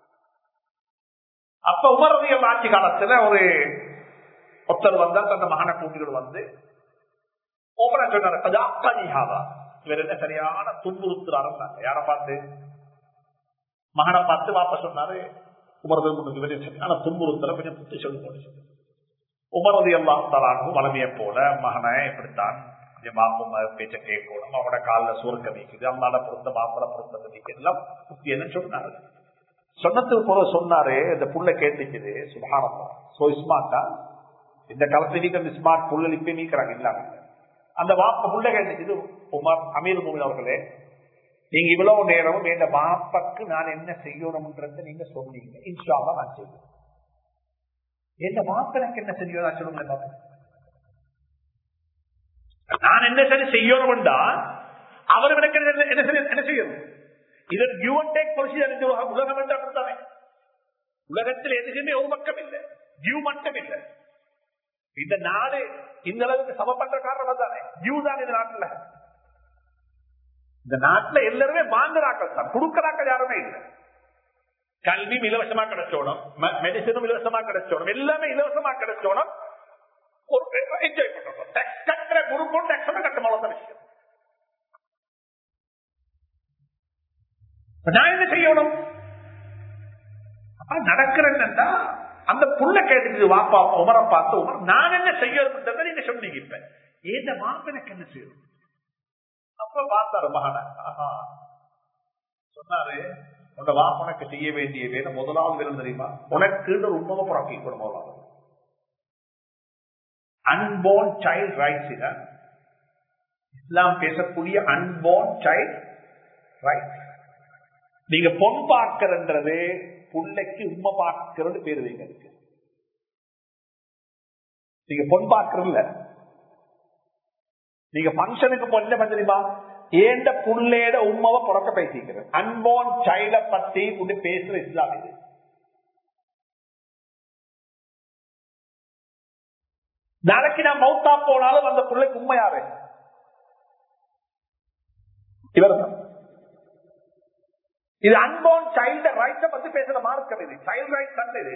அப்ப உமருடைய ஆட்சி காலத்துல ஒரு ஒருத்தர் வந்தா தந்த மகனை கூட்டிட்டு வந்து ஓபனா சொன்னாரு, அது அப்பாதிகாதா இவர் என்ன சரியான துன்புறுத்துறாரு. யார பார்த்து? மகனை பார்த்து வாப்ப சொன்னாரு, உமரது சரியான துன்புறுத்துற கொஞ்சம் புத்தி சொல்லி. உமரது எல்லாம் தரானும் வளமையை போல மகனை எப்படித்தான் கொஞ்சம் மாப்பம் பேச்ச கேட்கணும், அவனோட காலில் சுருக்க நீக்குது, அம்மால பொருத்த மாப்பிள பொருத்த நீக்குது, எல்லாம் புத்தி என்ன சொன்னாரு. சொன்னதுக்கு போல சொன்னாரு, இந்த புள்ள கேட்டுக்குது. சுபானமா சோ ஸ்மார்ட்டா இந்த காலத்துல ஸ்மார்ட் புள்ள இப்ப நீக்கிறாங்க இல்லாம. அந்த வாப்ப புள்ள கேட்டுக்குது, உமர் அமீர் மூமின் அவர்களே, நீங்க இவ்வளவு நேரமும் என் வாப்பக்கு நான் என்ன செய்யணும்ன்றத நீங்க சொன்னீங்க, இன்ஷா அல்லாஹ் நான் செய்வேன். என் வாப்பனுக்கு என்ன செய்யணும் நான் சொல்லுங்க, நான் என்ன சரி செய்யணும்டா அவர் எனக்கு என்ன செய்யணும். இதன் கிவ் அண்ட் டேக் பாலிசி அறிஞ்ச உலகம் என்று அப்படித்தானே. உலகத்தில் எதுவுமே ஒரு பக்கம் இல்லை, கிவ் மட்டும் இல்லை. இந்த நாடு இந்த அளவுக்கு சம பண்ற காரணம் தானே கிவ் தான். இந்த நாட்டுல இந்த நாட்டுல எல்லாருமே வாங்குறாக்கள் தான், கொடுக்கறாக்கள் யாருமே இல்லை. கல்வியும் இலவசமா கிடைச்சோணும், மெடிசனும் இலவசமா கிடைச்சோணும், எல்லாமே இலவசமா கிடைச்சோணும். என்ஜாய் பண்றோம். டாக்ஸ் கட்டுற குடும்பம் டாக்ஸ் கட்ட மாதிரி விஷயம். நான் என்ன செய்யணும்? நடக்கிறேன்னா அந்த புள்ள கேட்டுக்கு வாப்பா உமரை பார்த்து உமர் நான் என்ன செய்யறது நீங்க சொன்னீங்க. இப்ப ஏந்த மாப்ப எனக்கு என்ன செய்யணும்? அப்ப பார்த்தாரு மகன சொன்னாரு, உங்க வாப்ப உனக்கு செய்ய வேண்டிய வேலை முதலாவது வேலை தெரியுமா? உனக்கு ஒரு உண்மை புறக்கி முதலாவது அன்போர்ன் சைல்ட் ரைட்ஸ். இஸ்லாம் பேசக்கூடிய அன்போர்ன் சைல்ட் ரைட்ஸ். நீங்க பொன் பார்க்கிறது புள்ளைக்கு உண்மை பார்க்கிறது பேரு வைங்க. நீங்க பொன் பார்க்கறதுல நீங்க பங்கனுக்கு பொண்ணு தெரியுமா? ஏண்ட புள்ளேட உண்மாவை புறக்க பேசிக்கிறது. அன்போர்ன் சைல்ட பத்தி புள்ளி பேசுற இஸ்லாம் இது. நாளைக்கு நான் மௌத்தா போனாலும் அந்த புள்ளைக்கு உண்மை யாரு? இவர்தான். இது அன்போர்ன் சைல்ட ரைட்ஸ பத்தி பேசுற மார்க்கம். இது சைல்ட் ரைட்ஸ் அல்ல. இது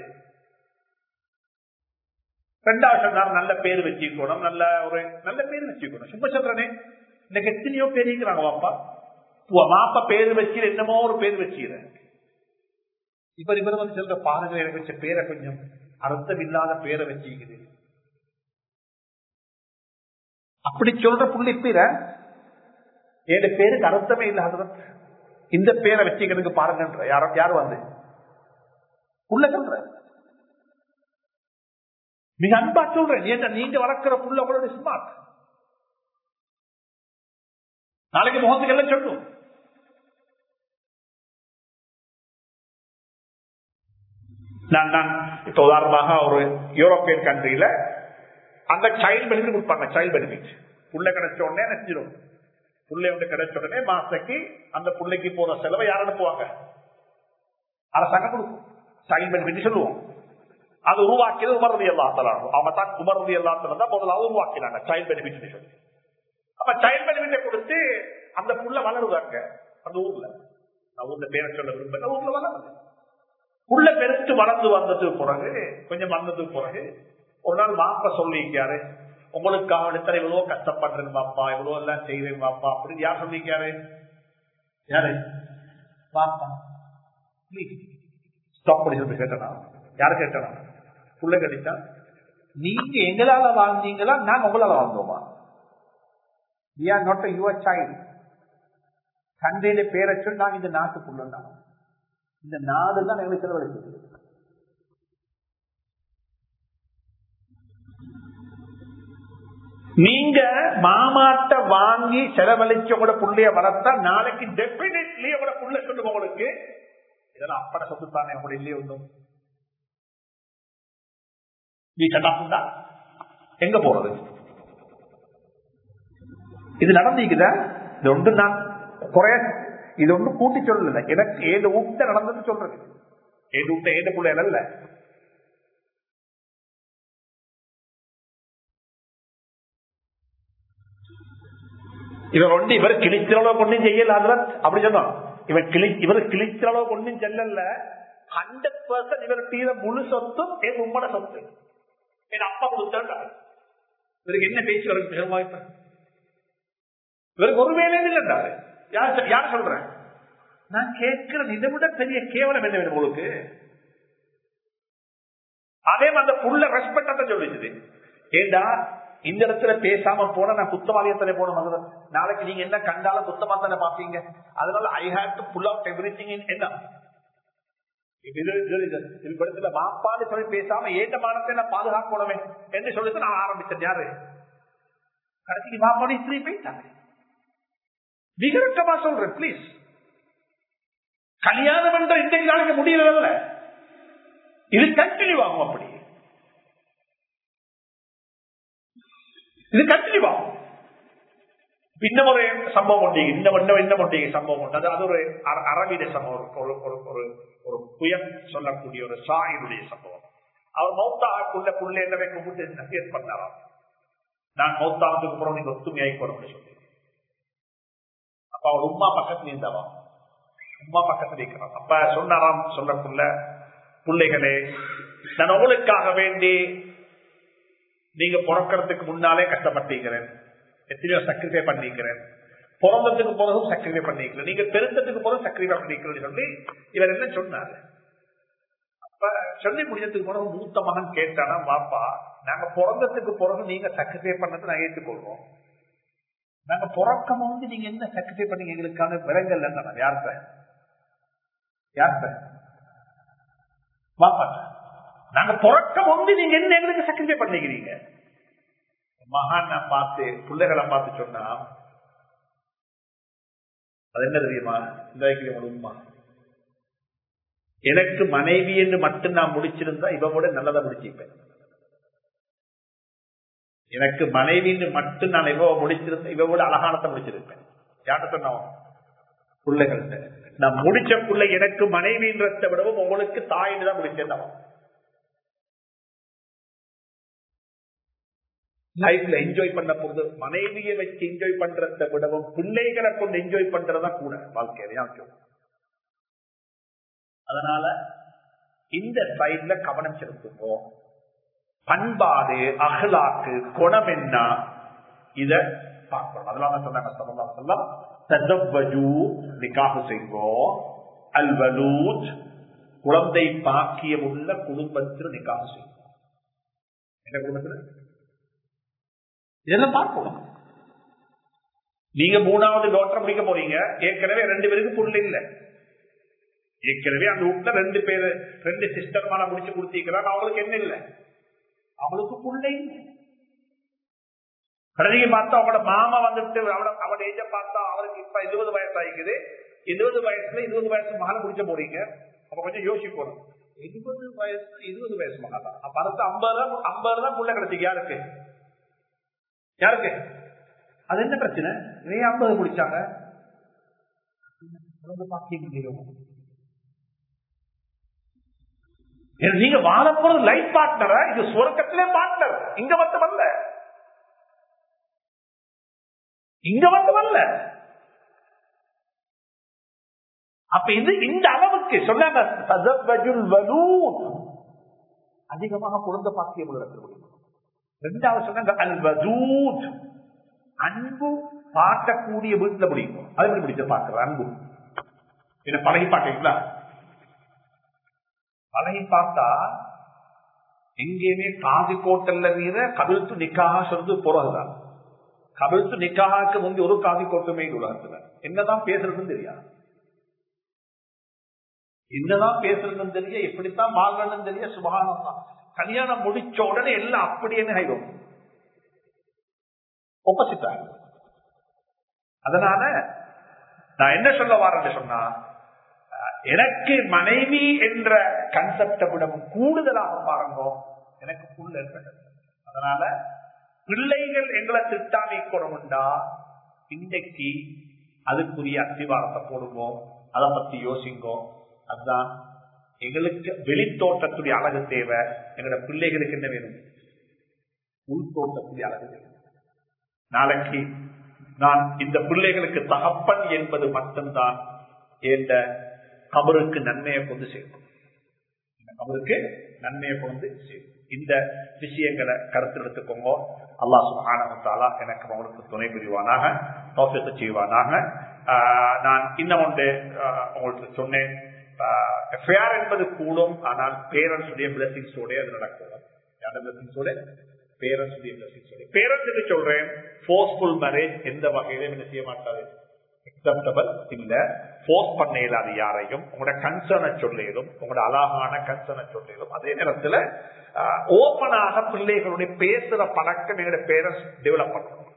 ரெண்டாவது நல்ல பேர் வச்சுக்கணும், நல்ல ஒரு நல்ல பேர் வச்சுக்கணும். சும்மா சொல்றனே, இன்னைக்கு எத்தனையோ பேர் இருக்கிறாங்க. வாப்பா மாப்பா பேர் வச்சு என்னமோ ஒரு பேர் வச்சுக்கிறேன். இப்ப இவர் வந்து சொல்ற பாருங்க, எனக்கு வச்ச பேரை கொஞ்சம் அர்த்தம் இல்லாத பேரை வச்சுக்குது. அப்படி சொல்ற புள்ளி பேர ஏழு பேருக்கு அர்த்தமே இல்லாத இந்த பேரை வச்சுக்கிறதுக்கு பாருங்க யாரும் யாரும் வந்து புள்ள சொல்ற மிக அன்பா சொல்றேன். ஏன்னா நீங்க வளர்க்கிற புள்ள அவங்களோட ஸ்மார்ட். நாளைக்கு முகத்துக்கு எல்லாம் சொல்லும். நான் நான் இப்ப உதாரணமாக ஒரு யூரோப்பியன் கண்ட்ரியில அந்த சைல்டு பெனிஃபிட் கொடுப்பாங்க. சைல்டு பெனிஃபிட் புள்ள கிடைச்ச உடனே நினைச்சிடும். புள்ளை வந்து கிடைச்ச உடனே மாசக்கு அந்த புள்ளைக்கு போற செலவை யார் அனுப்புவாங்க? அரசாங்கம் கொடுக்கும். சைல்டு பெனிஃபிட் சொல்லுவோம். அது உருவாக்கியது உமர்தி அல்லாஹ். அவங்க தான் உமர்தி அல்லாஹ் தான் முதலாவது உருவாக்கினாங்க சைல்டு பெனிஃபிட் சொல்லி. அப்ப சைல்டு பெனிஃபிட்டை கொடுத்து அந்த புள்ள வளருவாங்க அந்த ஊர்ல. நான் ஊர்ல பேரை சொல்ல விரும்பல, ஊர்ல வளருது. புள்ள பெருத்து வளர்ந்து வந்ததுக்கு பிறகு கொஞ்சம் வந்ததுக்கு பிறகு ஒரு நாள் மாப்ப சொல்லிக்காரு, உங்களுக்காக எடுத்த இவ்வளவு கஷ்டப்படுறேன் பாப்பா, இவ்வளவு எல்லாம் செய்வேன் பாப்பா அப்படின்னு யார் சொல்லிக்காரு? யாரு? பாப்பா. ஸ்டாப் பண்ணி சொல்லி கேட்டனா? யாரு கேட்டனா? புள்ள கேட்டா நீங்க எங்களால வாழ்ந்தீங்களா நாங்க உங்களால வாழ்ந்தோமா? We are not your child. சண்டையில பேரை சொல்லி நாங்க இந்த நாட்டு புள்ள, இந்த நாடு தான் எங்களுக்கு செலவழிச்சது. நீங்க மாமாட்ட வாங்கி செலவழிச்சு உங்களோட புள்ளைய வளர்த்தா நாளைக்கு டெபினெட்லி உங்களோட புள்ள சொல்லுங்க உங்களுக்கு இதெல்லாம் அப்பட சொத்துத்தானே உங்களோட இல்லையே ஒன்றும். நீ கட்டாப்புண்டா எங்க போறது? இது நடந்தீங்கதா? இது ஒன்று நான் குறைய இது ஒன்று கூட்டி சொல்லல. எனக்கு ஏது ஊட்ட நடந்தது சொல்றது. ஏது ஊட்ட ஏது புள்ள இல்ல. இவர் ஒன்று இவர் கிழிச்சளவு கொண்டும் செய்யல அப்படி சொன்னோம். இவர் கிளி இவர் கிழிச்சளவு கொண்டும் செல்லல. ஹண்ட்ரட் பர்சன்ட் இவர் தீர முழு சொத்தும் என் உம்மட சொத்து. என் அப்பா கொடுத்தாரு. இவருக்கு என்ன பேச்சு வரும் வாய்ப்பு? இவருக்கு ஒரு வேலையும் இல்லைன்றாரு. யார் யார் சொல்றேன்? நான் கேட்கிறேன். இதை விட பெரிய கேவலம் என்ன வேணும் உங்களுக்கு? அதே மாதிரி அந்த புள்ள ரெஸ்பெக்ட் சொல்லிச்சு. ஏண்டா இந்த இடத்துல பேசாம போனா நான் குத்தவாளியத்தனை போன நாளைக்கு நீங்க என்ன கண்டாலும் குத்தமா தானே பாப்பீங்க. அதனால I have to pull out everything in என்ன இடத்துல மாப்பான்னு சொல்லி பேசாம ஏட்ட மானத்தை நான் பாதுகாக்கணுமே என்று சொல்லிட்டு நான் ஆரம்பிச்சேன். யாரு கடைசிக்கு மாப்பாடு இப்படி போயிட்டாங்க. விகரட்டமா சொல்றேன் பிளீஸ். கல்யாணம் என்ற இன்றைக்கு நாளைக்கு முடியல. இது கண்டினியூ ஆகும். அப்படி இது கண்டினியூ ஆகும். இன்னும் ஒரு சம்பவம் உண்டு, இந்த இன்னும் ஒன்றிய சம்பவம் உண்டு. அது அது ஒரு அரபிய சம்பவம், ஒரு ஒரு ஒரு புயல் சொல்லக்கூடிய ஒரு சாயினுடைய சம்பவம். அவர் மௌத்தாக்குள்ள புள்ள என்னவை கும்பிட்டு நசியத் பண்ணாராம், நான் மௌத்தானதுக்கு அப்புறம் நீங்க ஒத்துமையாகி போறோம்னு சொல்லி. அப்ப அவர் உம்மா பக்கத்துல இருந்தாராம், உம்மா பக்கத்துல இருக்கிறான். அப்ப சொன்னாராம் சொல்லக்குள்ள, பிள்ளைகளே நான் உங்களுக்காக வேண்டி நீங்க பிறக்கிறதுக்கு முன்னாலே கஷ்டப்பட்டிருக்கிறேன், எத்தனையோ சக்ரிஃபை பண்ணிக்கிறேன், பிறந்ததுக்கு பிறகும் சக்ரிஃபை பண்ணிக்கிறேன், நீங்க பெருந்ததுக்கு பிறகு சக்ரிஃபை பண்ணிக்கிறேன்னு சொல்லி இவர் என்ன சொன்னாரு. அப்ப சொல்லி முடிஞ்சதுக்கு பிறகு மூத்த மகன் கேட்டானா, வாப்பா நாங்க பிறந்ததுக்கு பிறகு நீங்க சக்ரிஃபை பண்ணதை நான் ஏற்றுக்கொள்றோம், நாங்க பிறக்கம் வந்து நீங்க என்ன சக்ரிஃபை பண்ணீங்க எங்களுக்கான விலங்கல் என்ன யார்த்த யார்த்த வாப்பா, நாங்க பிறக்கம் வந்து நீங்க என்ன எங்களுக்கு சக்ரிஃபை பண்ணிக்கிறீங்க. மகான் பார்த்து பிள்ளைகளை பார்த்து சொன்னா, அது என்ன தெரியுமா, இந்த உண்மை, எனக்கு மனைவி என்று மட்டும் நான் முடிச்சிருந்தா இவனோட நல்லதா முடிச்சிருப்பேன், எனக்கு மனைவி என்று மட்டும் நான் இவ முடிச்சிருந்தேன் இவனோட அழகானத்தை முடிச்சிருப்பேன். யார்கிட்ட சொன்னோம், பிள்ளைகள்கிட்ட. நான் முடிச்ச பிள்ளை எனக்கு மனைவின்றதை விடவும் உங்களுக்கு தாயின்னு தான் முடிச்சிருந்தவன். லைஃப்ல என்ஜாய் பண்ண போது மனைவியை வச்சு என்ஜாய் பண்றதை விடவும் பிள்ளைகளை கொண்டு என்ஜாய் பண்றதா கூட வாழ்க்கையில. அதனால இந்த சைட்ல கவனம் செலுத்துவோம். பண்பாடு, அகலாக்கு, குணம் என்ன இத பார்க்கணும். அதனால சொன்னாங்க ஸல்லல்லாஹு அலைஹி வஸல்லம், தஸவ்வஜு நிகாஹ் செய்வோம், அல்வலூத் குழந்தை பாக்கியம் உள்ள குடும்பத்தில் நிகாஹ் செய்வோம். என்ன குடும்பத்தில் இதெல்லாம் பார்க்கணும். நீங்க மூணாவது டாக்டர் முடிக்க போறீங்க, ஏற்கனவே ரெண்டு பேருக்கு புள்ள இல்ல, ஏற்கனவே அந்த வீட்டுல ரெண்டு பேரு ரெண்டு சிஸ்டர் மேல முடிச்சு கொடுத்திருக்கிறாங்க, அவங்களுக்கு என்ன இல்லை, அவளுக்கு புள்ள இல்லை. கடைசிக்கு பார்த்தா அவங்களோட மாமா வந்துட்டு அவட ஏஜ பார்த்தா அவருக்கு இப்ப இருபது வயசு ஆகிக்குது, இருபது வயசுல இருபது வயசு மகன் முடிச்ச போறீங்க. அப்ப கொஞ்சம் யோசிக்கணும், இருபது வயசு இருபது வயசு மகன் தான், அப்ப அடுத்த ஐம்பது தான் ஐம்பது தான் புள்ள கிடைச்சிக்கு. யாருக்கு யாருக்கு அது என்ன பிரச்சனை, நீ ஐம்பது முடிச்சாங்க, நீங்க வாழ போறது லைஃப் பார்ட்னரா, இது சுவர்க்கத்திலே பார்ட்னர், இங்க மட்டும் அல்ல, இங்க மட்டும் அல்ல. அப்ப இது இந்த அளவுக்கு சொன்னாங்க, அதிகமாக குழந்தை பாக்கியம் உள்ள முடியும். ரெண்டாவது சொன்னாங்க அல் வதூத், அன்பு பாட்டக்கூடிய வீட்டுல முடியும். அது மாதிரி முடிச்ச பாக்குற அன்பு என்ன பழகி பாட்டீங்களா, பழகி பார்த்தா எங்கேயுமே காது கோட்டல்ல வீர கபிழ்த்து நிக்காக சொல்றது போறதுதான். கபிழ்த்து நிக்காக முந்தி ஒரு காதி கோட்டமே உலகத்துல என்னதான் பேசுறதுன்னு தெரியாது, என்னதான் பேசுறதுன்னு தெரிய, எப்படித்தான் வாழ்றதுன்னு தெரிய. சுபஹானல்லாஹ், கல்யாணம் முடிச்ச உடனே எல்லாம் அப்படியே ஆயிடும், ஆப்போசிட் ஆகும். அதனால நான் என்ன சொல்ல வரேன்னு சொன்னா, எனக்கு மனைவி என்ற கன்செப்டை விடவும் கூடுதலாக பாருங்க எனக்கு புள்ள இருக்கிறது. அதனால பிள்ளைகள் எங்களை திட்டாமிக்கணும்டா இன்றைக்கு அதுக்குரிய அத்திவாரத்தை போடுவோம், அதை பத்தி யோசிங்கோ. அதுதான் எங்களுக்கு வெளித்தோட்டத்துடைய அழகு தேவை, எங்களோட பிள்ளைகளுக்கு என்ன வேணும், உள்தோட்டத்துடைய அழகு தேவை. நாளைக்கு நான் இந்த பிள்ளைகளுக்கு தகப்பன் என்பது மட்டும்தான் என்ற கபருக்கு நன்மையை கொண்டு சேர்க்கும், கபருக்கு நன்மையை கொண்டு சேர்க்கும். இந்த விஷயங்களை கருத்தில் எடுத்துக்கோங்க. அல்லாஹ் சுப்ஹானஹு வ தஆலா எனக்கு அவங்களுக்கு துணை புரிவானாக, தௌஃபீக் செய்வானாக. நான் இன்னும் ஒன்று உங்களுக்கு சொன்னேன், எஃப்ஐஆர் என்பது கூடும், ஆனால் பேரண்ட்ஸ் உடைய பிளஸிங்ஸோட அது நடக்கும். யாரோட பிளஸிங்ஸோட, பேரண்ட்ஸ் உடைய பிளஸிங்ஸோட. பேரண்ட்ஸ் சொல்றேன், ஃபோர்ஸ்ஃபுல் மேரேஜ் எந்த வகையிலும் என்ன செய்ய மாட்டாது, அக்செப்டபிள் இல்ல. போர்ஸ் பண்ண இயலாது யாரையும். உங்களோட கன்சர்னை சொல்லிடும், உங்களோட அழகான கன்சர்னை சொல்லிடும். அதே நேரத்தில் ஓபனாக பிள்ளைகளுடைய பேசுற பழக்கம் எங்களுடைய பேரண்ட்ஸ் டெவலப் பண்ணணும்.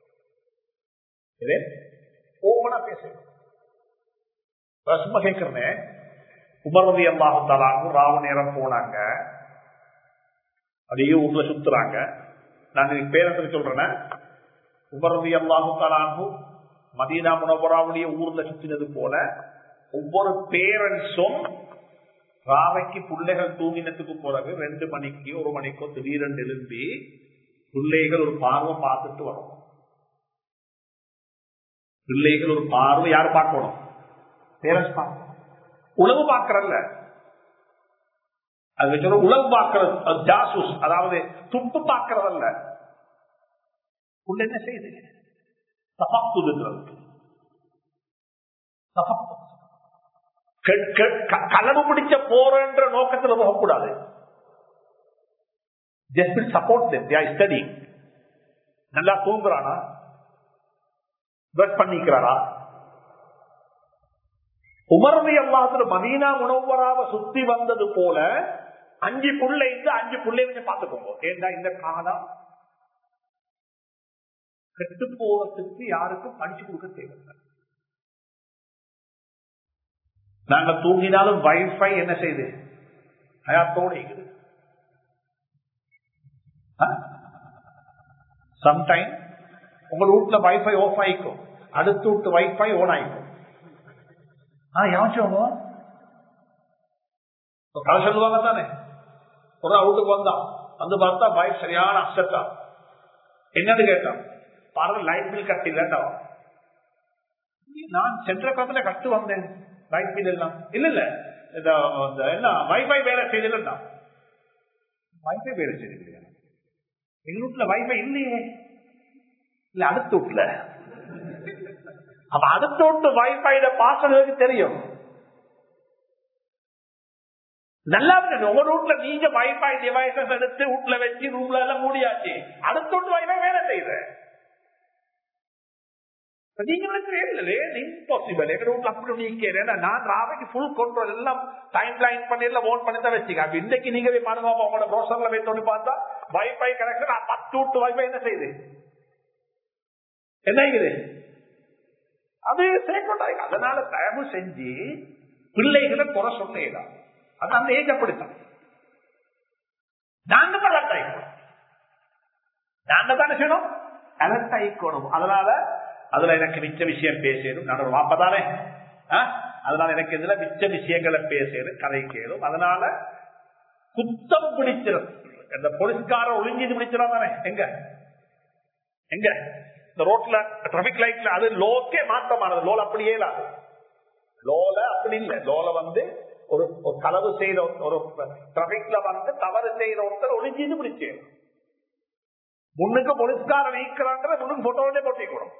ஓபனா பேசணும். சும்மா கேட்கிறேன், உமர் ரலியல்லாஹு தஆலா ராவு நேரம் போனாங்க, அப்படியே ஊர்ல சுத்துறாங்க. நான் பேரண்ட்ஸ் சொல்றேன், உமர் ரலியல்லாஹு தஆலா அன்ஹு மதீனா முனவராவுடைய ஊர்ல சுத்தினது போல ஒவ்வொரு பேரண்ட்ஸும் ராவைக்கு பிள்ளைகள் தூங்கினத்துக்கு பிறகு ரெண்டு மணிக்கு ஒரு மணிக்கோ திடீரென்று எழும்பி பிள்ளைகள் ஒரு பார்வை பார்த்துட்டு வரணும். பிள்ளைகள் ஒரு பார்வை யாரு பார்க்கணும்? பேரண்ட்ஸ் பார்க்கணும். உளவு பார்க்கறல்ல, அது வச்சு உளவு பார்க்கறது ஜாசூஸ், அதாவது துப்பு பார்க்கறதல்ல. உள்ள என்ன செய்யுது? தபாக்குதுங்கிறது. களவு பிடிச்ச போறன்ற நோக்கத்தில் போகக்கூடாது. Just will support them. They are studying. நல்லா தூங்குறானா? ஒர்க் பண்ணிக்கிறாரா? உமர் ரலியல்லாஹு மதீனா முனவ்வராவை சுத்தி வந்தது போல அஞ்சு புள்ளை இந்த அஞ்சு புள்ளைங்க பார்த்துக்கோங்க. ஏண்டா இந்த காலம் கெட்டு போவதற்கு யாருக்கும் பஞ்சு கொடுக்க தேவையில்லை. நாங்க தூங்கினாலும் வைஃபை என்ன செய்யுது? ஹயாத்தோட இருக்குது. சம்டைம் உங்க வீட்டுல வைஃபை ஆஃப் ஆயிக்கும், அடுத்த வீட்டு வைஃபை ஓன் ஆயிக்கும். கதை சொல்லுவாங்க தானே, ஒரு அவுட்டுக்கு வந்தான் வந்து பார்த்தா வைஃப் சரியான அப்செட்டா. என்னன்னு கேட்டான், பாருங்க லைட் பில் கட்டிலண்டா. நான் சென்ற காலத்துல கட்டு வந்தேன் லைட் பில் எல்லாம். இல்ல இல்ல என்ன வைஃபை வேலை செய்யலண்டா. வைஃபை வேலை செய்யலையா? எங்க வீட்டுல வைஃபை இல்லையே. இல்ல அடுத்த வீட்டுல. அப்ப அடுத்த வீட்டு வைஃபை பாஸ்வேர்டு தெரியும். நல்லா இருக்கு. உங்க வீட்டுல நீங்க வைஃபை டிவைசஸ் எடுத்து வீட்டுல வச்சு ரூம்ல எல்லாம் மூடியாச்சு. அடுத்த வீட்டு வைஃபை வேலை செய்யுது. நீங்களுக்கு இம்பாசிபிள். எங்க வீட்டுல அப்படி நீக்கிறேன். நான் ராவைக்கு ஃபுல் கண்ட்ரோல் எல்லாம் டைம் லைன் பண்ணி எல்லாம் ஓன் பண்ணி தான் வச்சுக்க. இன்னைக்கு நீங்க பண்ணுவா உங்களோட ப்ரௌசர்ல வைத்தோன்னு பார்த்தா வைஃபை கனெக்ஷன் பத்து வீட்டு வைஃபை என்ன செய்யுது? என்ன ஆகுது? அது சேர்க்கொண்டாங்க. அதனால தயவு செஞ்சு பிள்ளைகளை குறை சொல்லிடலாம். அது அந்த ஏஜ் அப்படித்தான். நாங்க தான் அலர்ட் ஆயிக்கணும். நாங்க தானே செய்யணும், அலர்ட் ஆயிக்கணும். அதனால அதுல எனக்கு மிச்ச விஷயம் பேசணும். நான் ஒரு வாப்பதானே, அதனால எனக்கு இதுல மிச்ச விஷயங்களை பேசணும், கதை கேளும். அதனால குத்தம் பிடிச்சிடும். இந்த போலீஸ்கார ஒளிஞ்சு பிடிச்சிடும் தானே. எங்க எங்க இந்த ரோட்ல டிராபிக் லைட்ல அது லோக்கே மாற்றமானது. லோல அப்படியே இல்லாது. லோல அப்படி இல்லை. லோல வந்து ஒரு களவு செய்யற ஒரு டிராபிக்ல வந்து தவறு செய்யற ஒருத்தர் ஒளிஞ்சு பிடிச்சு முன்னுக்கு போலீஸ்கார நீக்கிறான்ற முன்னுக்கு போட்டோட போட்டிக்கூடும்.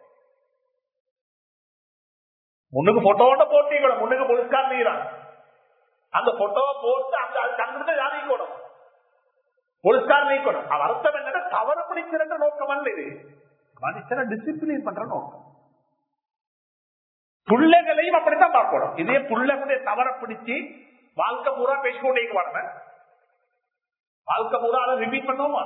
முன்னுக்கு போட்டோட போட்டிக்கூடும். முன்னுக்கு போலீஸ்கார நீக்கிறாங்க. அந்த போட்டோவை போட்டு அந்த கண்டுட்டு யார் நீக்கணும்? போலீஸ்கார நீக்கணும். அது அர்த்தம் என்னன்னா தவறு பிடிக்கிற நோக்கம் அல்ல. இது மனுஷனை டிசிப்ளின் பண்ற நோக்கம். பிள்ளைகளையும் அப்படித்தான் பார்க்கணும். இதே பிள்ளைகளுடைய தவற பிடிச்சு வாழ்க்கை பூரா பேசிக்கொண்டே வாங்க. வாழ்க்கை பூரா அதை ரிப்பீட் பண்ணுவோமா?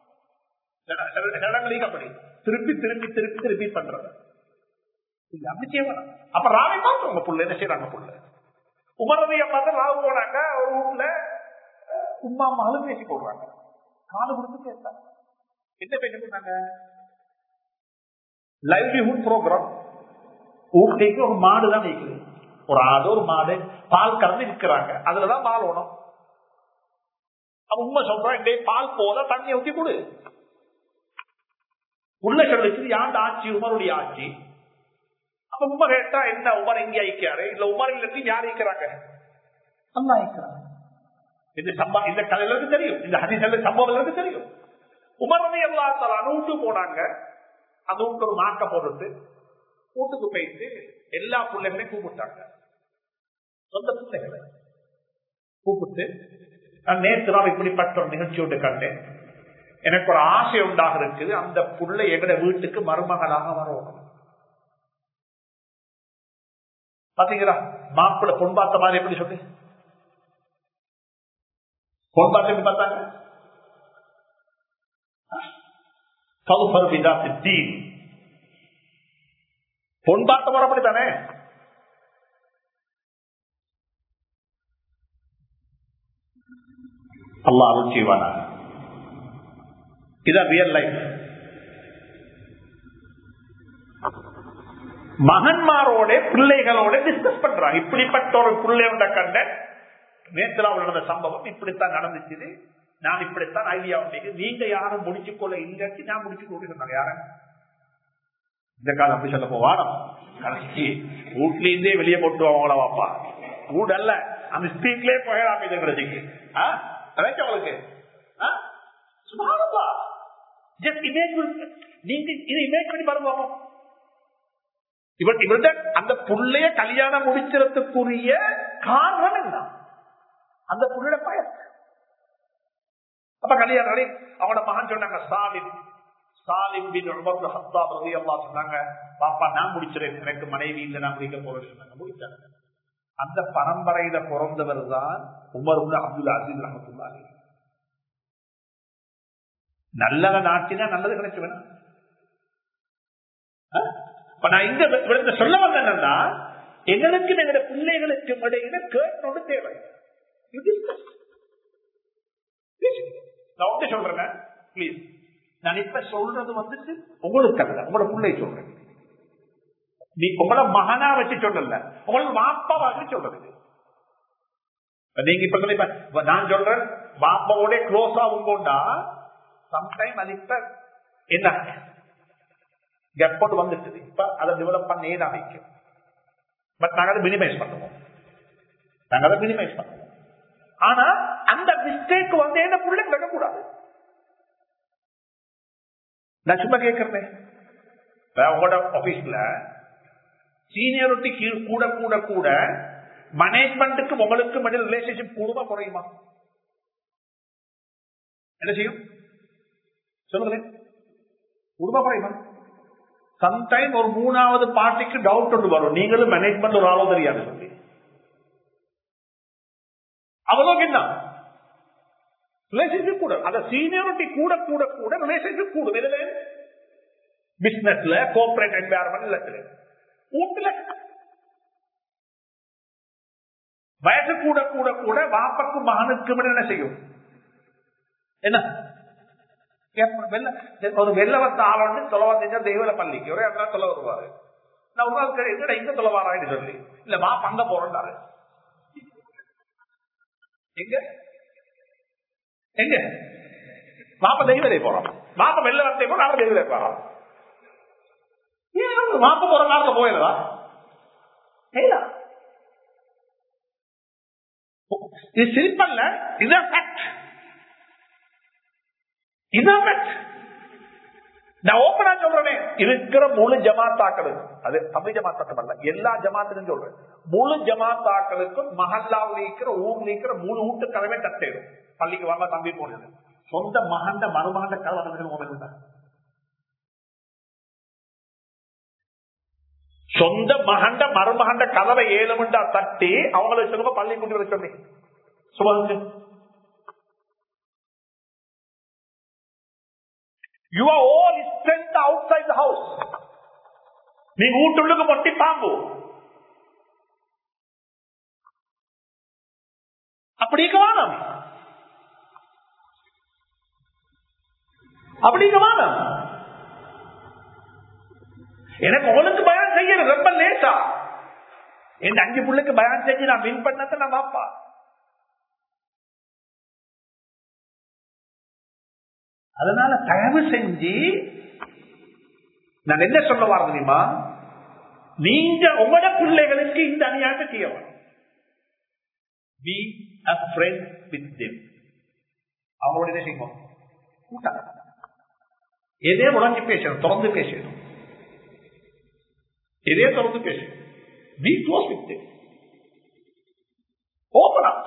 அப்படி திருப்பி திருப்பி திருப்பி திருப்பி பண்றது அப்படி செய்வாங்க. அப்ப ராவை பார்த்து உங்க புள்ள என்ன செய்யறாங்க? புள்ள உமரதைய பார்த்து ராவு போனாங்க. ஒரு வீட்டுல உமா மகளும் பேசி போடுறாங்க. காது கொடுத்து பேசுறாங்க. என்ன பேசி போட்டாங்க? Livelihood programme. ஊட்டிக்கு ஒரு மாடு தான் வைக்குது. ஒரு ஆடு ஒரு மாடு பால் கறந்து விற்கிறாங்க. அதுலதான் பால் ஓணும். உண்மை சொல்றேன், பால் போல தண்ணி ஊற்றி கொடு. உள்ள சொல்லிச்சு யாண்டு ஆட்சி? உமருடைய ஆட்சி. அப்ப உமர் கேட்டா என்ன, உமர் எங்க ஐக்கிறாரு? இல்ல உமர் இல்ல யார் ஐக்கிறாங்க? அல்லா ஐக்கிறாங்க. இந்த சம்பா இந்த கதைகளுக்கு தெரியும், இந்த ஹதீஸ் சம்பவங்களுக்கு தெரியும். உமர் வந்து எல்லா வீட்டு போனாங்க. அந்த வீட்டு ஒரு மாக்க போட்டு வீட்டுக்கு போயிட்டு எல்லா பிள்ளைகளையும் கூப்பிட்டாங்க. சொந்த பிள்ளைகளை கூப்பிட்டு, நான் நேற்று நான் இப்படிப்பட்ட ஒரு நிகழ்ச்சி ஒன்று கண்டேன். எனக்கு ஒரு ஆசை உண்டாக இருக்குது. அந்த புள்ளை எங்கட வீட்டுக்கு மருமகளாக வரணும். பாத்தீங்களா மாப்பிள்ள பொன் பார்த்த மாதிரி எப்படி சொல்லி பொன் பார்த்து எப்படி பார்த்தாங்க? பொன் பார்த்த முறை அப்படித்தானே. அல்லாஹ் அருள் செய்வானா. இதான் ரியல் லைஃப். மகன்மாரோட பிள்ளைகளோட டிஸ்கஸ் பண்றாங்க. இப்படிப்பட்ட ஒரு பிள்ளையோட கண்ட நேற்று நடந்த சம்பவம் இப்படித்தான் நடந்துச்சு, நான் இப்படித்தான் ஐடியா உண்டு, நீங்க யாரும் முடிச்சுக்கொள்ள இல்லாட்டி நான் முடிச்சு கொண்டு யாரும் இந்த காலம் அப்படி சொல்ல போவாடா கடைசி வீட்ல இருந்தே வெளியே போட்டு அவங்கள வாப்பா வீடு அல்ல அந்த ஸ்ட்ரீட்லயே போயிடாம இது கிடைச்சிக்கு உங்களுக்கு நீங்க இதை இமேஜ் பண்ணி பாருங்க. இவர் இவர்கிட்ட அந்த புள்ளைய கல்யாணம் முடிக்கிறதுக்குரிய காரணம் என்ன? அந்த புள்ளைய பயன். அப்ப கல்யாணம் அவனோட மகன் சொன்னாங்க சாலிம் சாலிம் பின் உமர் ஹத்தாப் ரலியல்லாஹு சொன்னாங்க, பாப்பா நான் முடிச்சிறேன், எனக்கு மனைவி இல்லை, நான் முடிக்க போறேன்னு சொன்னாங்க. முடிச்சாங்க. அந்த பரம்பரையில பிறந்தவர் தான் உமர் இப்னு அப்துல் அசீஸ் ரஹ்மத்துல்லாஹி அலைஹி. நல்லத நாட்டினா நல்லது கிடைச்சு வேணும். நான் இங்க சொல்ல வந்த என்னன்னா, எங்களுக்கு எங்களுடைய பிள்ளைகளுக்கு இடையில கேட்டோடு தேவை. நான் ஒன்று சொல்றேன் பிளீஸ், நான் இப்ப சொல்றது வந்துட்டு உங்களுக்கு அல்ல, உங்களோட பிள்ளை சொல்றேன். நீ உங்களோட மகனா வச்சு சொல்லல, உங்களோட வாப்பா வச்சு சொல்றது. நீங்க இப்ப சொல்ல நான் சொல்றேன் வாப்பாவோட க்ளோஸ் ஆகும் கொண்டா சம்டைம் அது இப்ப என்ன கெப்போடு வந்துட்டு இப்ப அதை டெவலப் பண்ண ஏன் அமைக்கும். பட் நாங்க அதை மினிமைஸ் பண்ணுவோம், நாங்க அதை மினிமைஸ் பண்ணுவோம். ஆனா அந்த மிஸ்டேக் வந்து என்ன புள்ள விடக்கூடாது. நான் சும்மா கேட்கிறேன், உங்களோட ஆபீஸ்ல சீனியரிட்டி கூட கூட கூட மேனேஜ்மெண்ட்டுக்கு உங்களுக்கு மத்திய ரிலேஷன்ஷிப் கூடுமா குறையுமா? என்ன செய்யும் சொல்லுங்களேன், கூடுமா குறையுமா? சம்டைம் ஒரு மூணாவது பார்ட்டிக்கு டவுட் ஒன்று வரும், நீங்களும் மேனேஜ்மெண்ட் ஒரு ஆளோ தெரியாது சொல்லி அவ்வளவு என்ன ரிலேஷன்ஷிப் கூட, அந்த சீனியாரிட்டி கூட கூட கூட ரிலேஷன்ஷிப் கூடும். பிசினஸ்ல கோஆபரேட் என்வாயர்மெண்ட் வீட்டுல வயசு கூட கூட கூட வாப்பக்கும் மகனுக்கும் என்ன செய்யும்? என்ன ஒரு வெள்ளவத்த ஆளு தொலைவா செஞ்சா தெய்வல பள்ளிக்கு ஒரே இடத்துல தொலை வருவாரு. நான் ஒரு நாள் எங்கட இங்க தொலை வாரான்னு சொல்லி இல்ல வா பங்க போறேன்டாரு. எங்க எங்க வாப்ப தெய்வலை போறோம், வாப்ப வெள்ளவத்தை போற அவன் தெய்வலை போறான். ஏன் வாப்ப போற நாளுக்கு போயிடவா? இது சிரிப்பல்ல, இதுதான் ஃபேக்ட். இதுதான் ஃபேக்ட். நான் ஓப்பனா சொல்றேன், இருக்கிற முழு ஜமாத்தாக்களுக்கு, அது தமிழ் ஜமாத்தாக்கம் அல்ல, எல்லா ஜமாத்துக்கும் சொல்றேன், முழு ஜமாத்தாக்களுக்கும் மஹல்லாவில் இருக்கிற ஊர்ல இருக்கிற முழு வீட்டு கதவை தட்டேடும். பள்ளிக்கு வாங்க தம்பி போனது சொந்த மகண்ட மருமகண்ட கதவை, சொந்த மகண்ட மருமகண்ட கதவை ஏழுமண்டா தட்டி அவங்களை சொல்லுங்க பள்ளி கூட்டி வர சொல்லி சுமந்து you are all strength outside the house. நீ வீட்டுள்ளுக்கு பொட்டி பாம்பு அப்படிங்க வானம் அப்படிங்க வானம். எனக்கு உங்களுக்கு பயம் செய்யறது ரொம்ப லேட்டா, என் அஞ்சு பிள்ளைக்கு பயம் செஞ்சு நான் வின் பண்ணத நான் பாப்பா. அதனால தயவு செஞ்சு நான் என்ன சொல்ல வர தெரியுமா, நீங்க உங்களோட பிள்ளைகளுக்கு இந்த அநியாயத்தை செய்யணும். Be a friend with them. அவங்களோட என்ன செய்வோம், கூட்டாங்க எதே உடஞ்சி பேசணும், தொடர்ந்து பேசணும், இதே தொடர்ந்து பேசணும். Be close with them. Open up.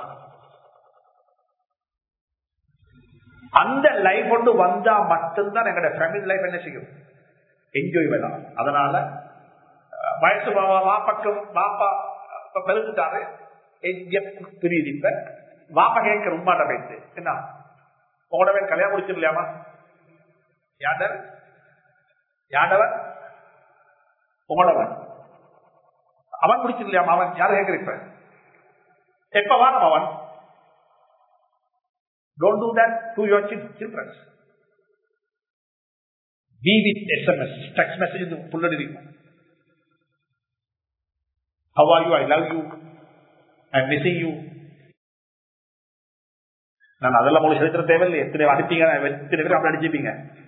அந்த லைஃப் ஒன்று வந்தா மட்டும்தான் எங்களோட ஃபேமிலி லைஃப் என்ன செய்யும், என்ஜாய் பண்ணலாம். அதனால வயசு வாப்பாக்கும் வாப்பா பெருந்துட்டாரு பிரியுது. வாப்பா கேட்கிற உமாட்ட வைத்து என்ன உங்களோட கல்யாணம் முடிச்சிடலாமா? யாண்டவர் யாண்டவர் உங்களோடவன் அவன் முடிச்சிடலாமா? அவன் யாரும் கேட்கிற எப்ப வாரம் அவன். Don't do that to your children. Be with S M S, text message, full editing. How are you? I love you. I'm missing you. நான் அதெல்லாம் உங்களுக்கு செலுத்த தேவையில்லை. எத்தனை அடிப்பீங்க, எத்தனை பேர் அப்படி அடிச்சுப்பீங்க.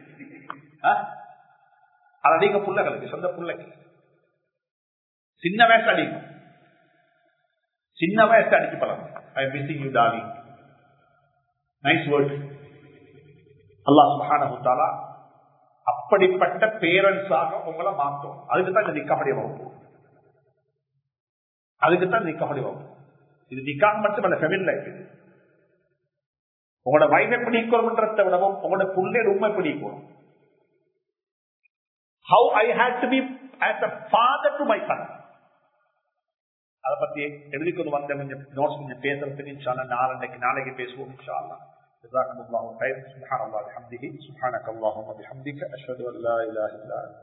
அது அதிக புள்ளைகளுக்கு, சொந்த பிள்ளைக்கு சின்ன வயசு அடிக்கும். சின்ன வயசு அடிச்சு பழகும். I missing you darling. Nice word. Allah சுப்ஹானஹு வ தஆலா அப்படிப்பட்ட பேரண்ட்ஸாக உங்களை மாற்றும். அதுக்கு தான் இந்த நிக்காஹுடைய வகுப்பு. அதுக்கு தான் நிக்காஹுடைய வகுப்பு. இது நிக்காஹ் மட்டுமல்ல, ஃபெமிலி லைஃப். இது உங்களோட வைஃப் எப்படி ஈக்குவல்ன்றதை விடவும் உங்களோட புள்ளையோட உண்மை எப்படி equal. How I had to be as a father to my son. அதை பத்தி எழுதிக்கொண்டு வந்த கொஞ்சம் நோட்ஸ் கொஞ்சம் பேசுறதுக்கு இன்ஷா அல்லாஹ் நாளைக்கு நாளைக்கு பேசுவோம் இன்ஷா அல்லாஹ். ஜஸாக்குமுல்லாஹு கைர். சுப்ஹானல்லாஹி வபிஹம்திஹி சுப்ஹானக அல்லாஹும்ம வபிஹம்திக அஷ்ஹது அன் லா இலாஹா இல்லா அன்த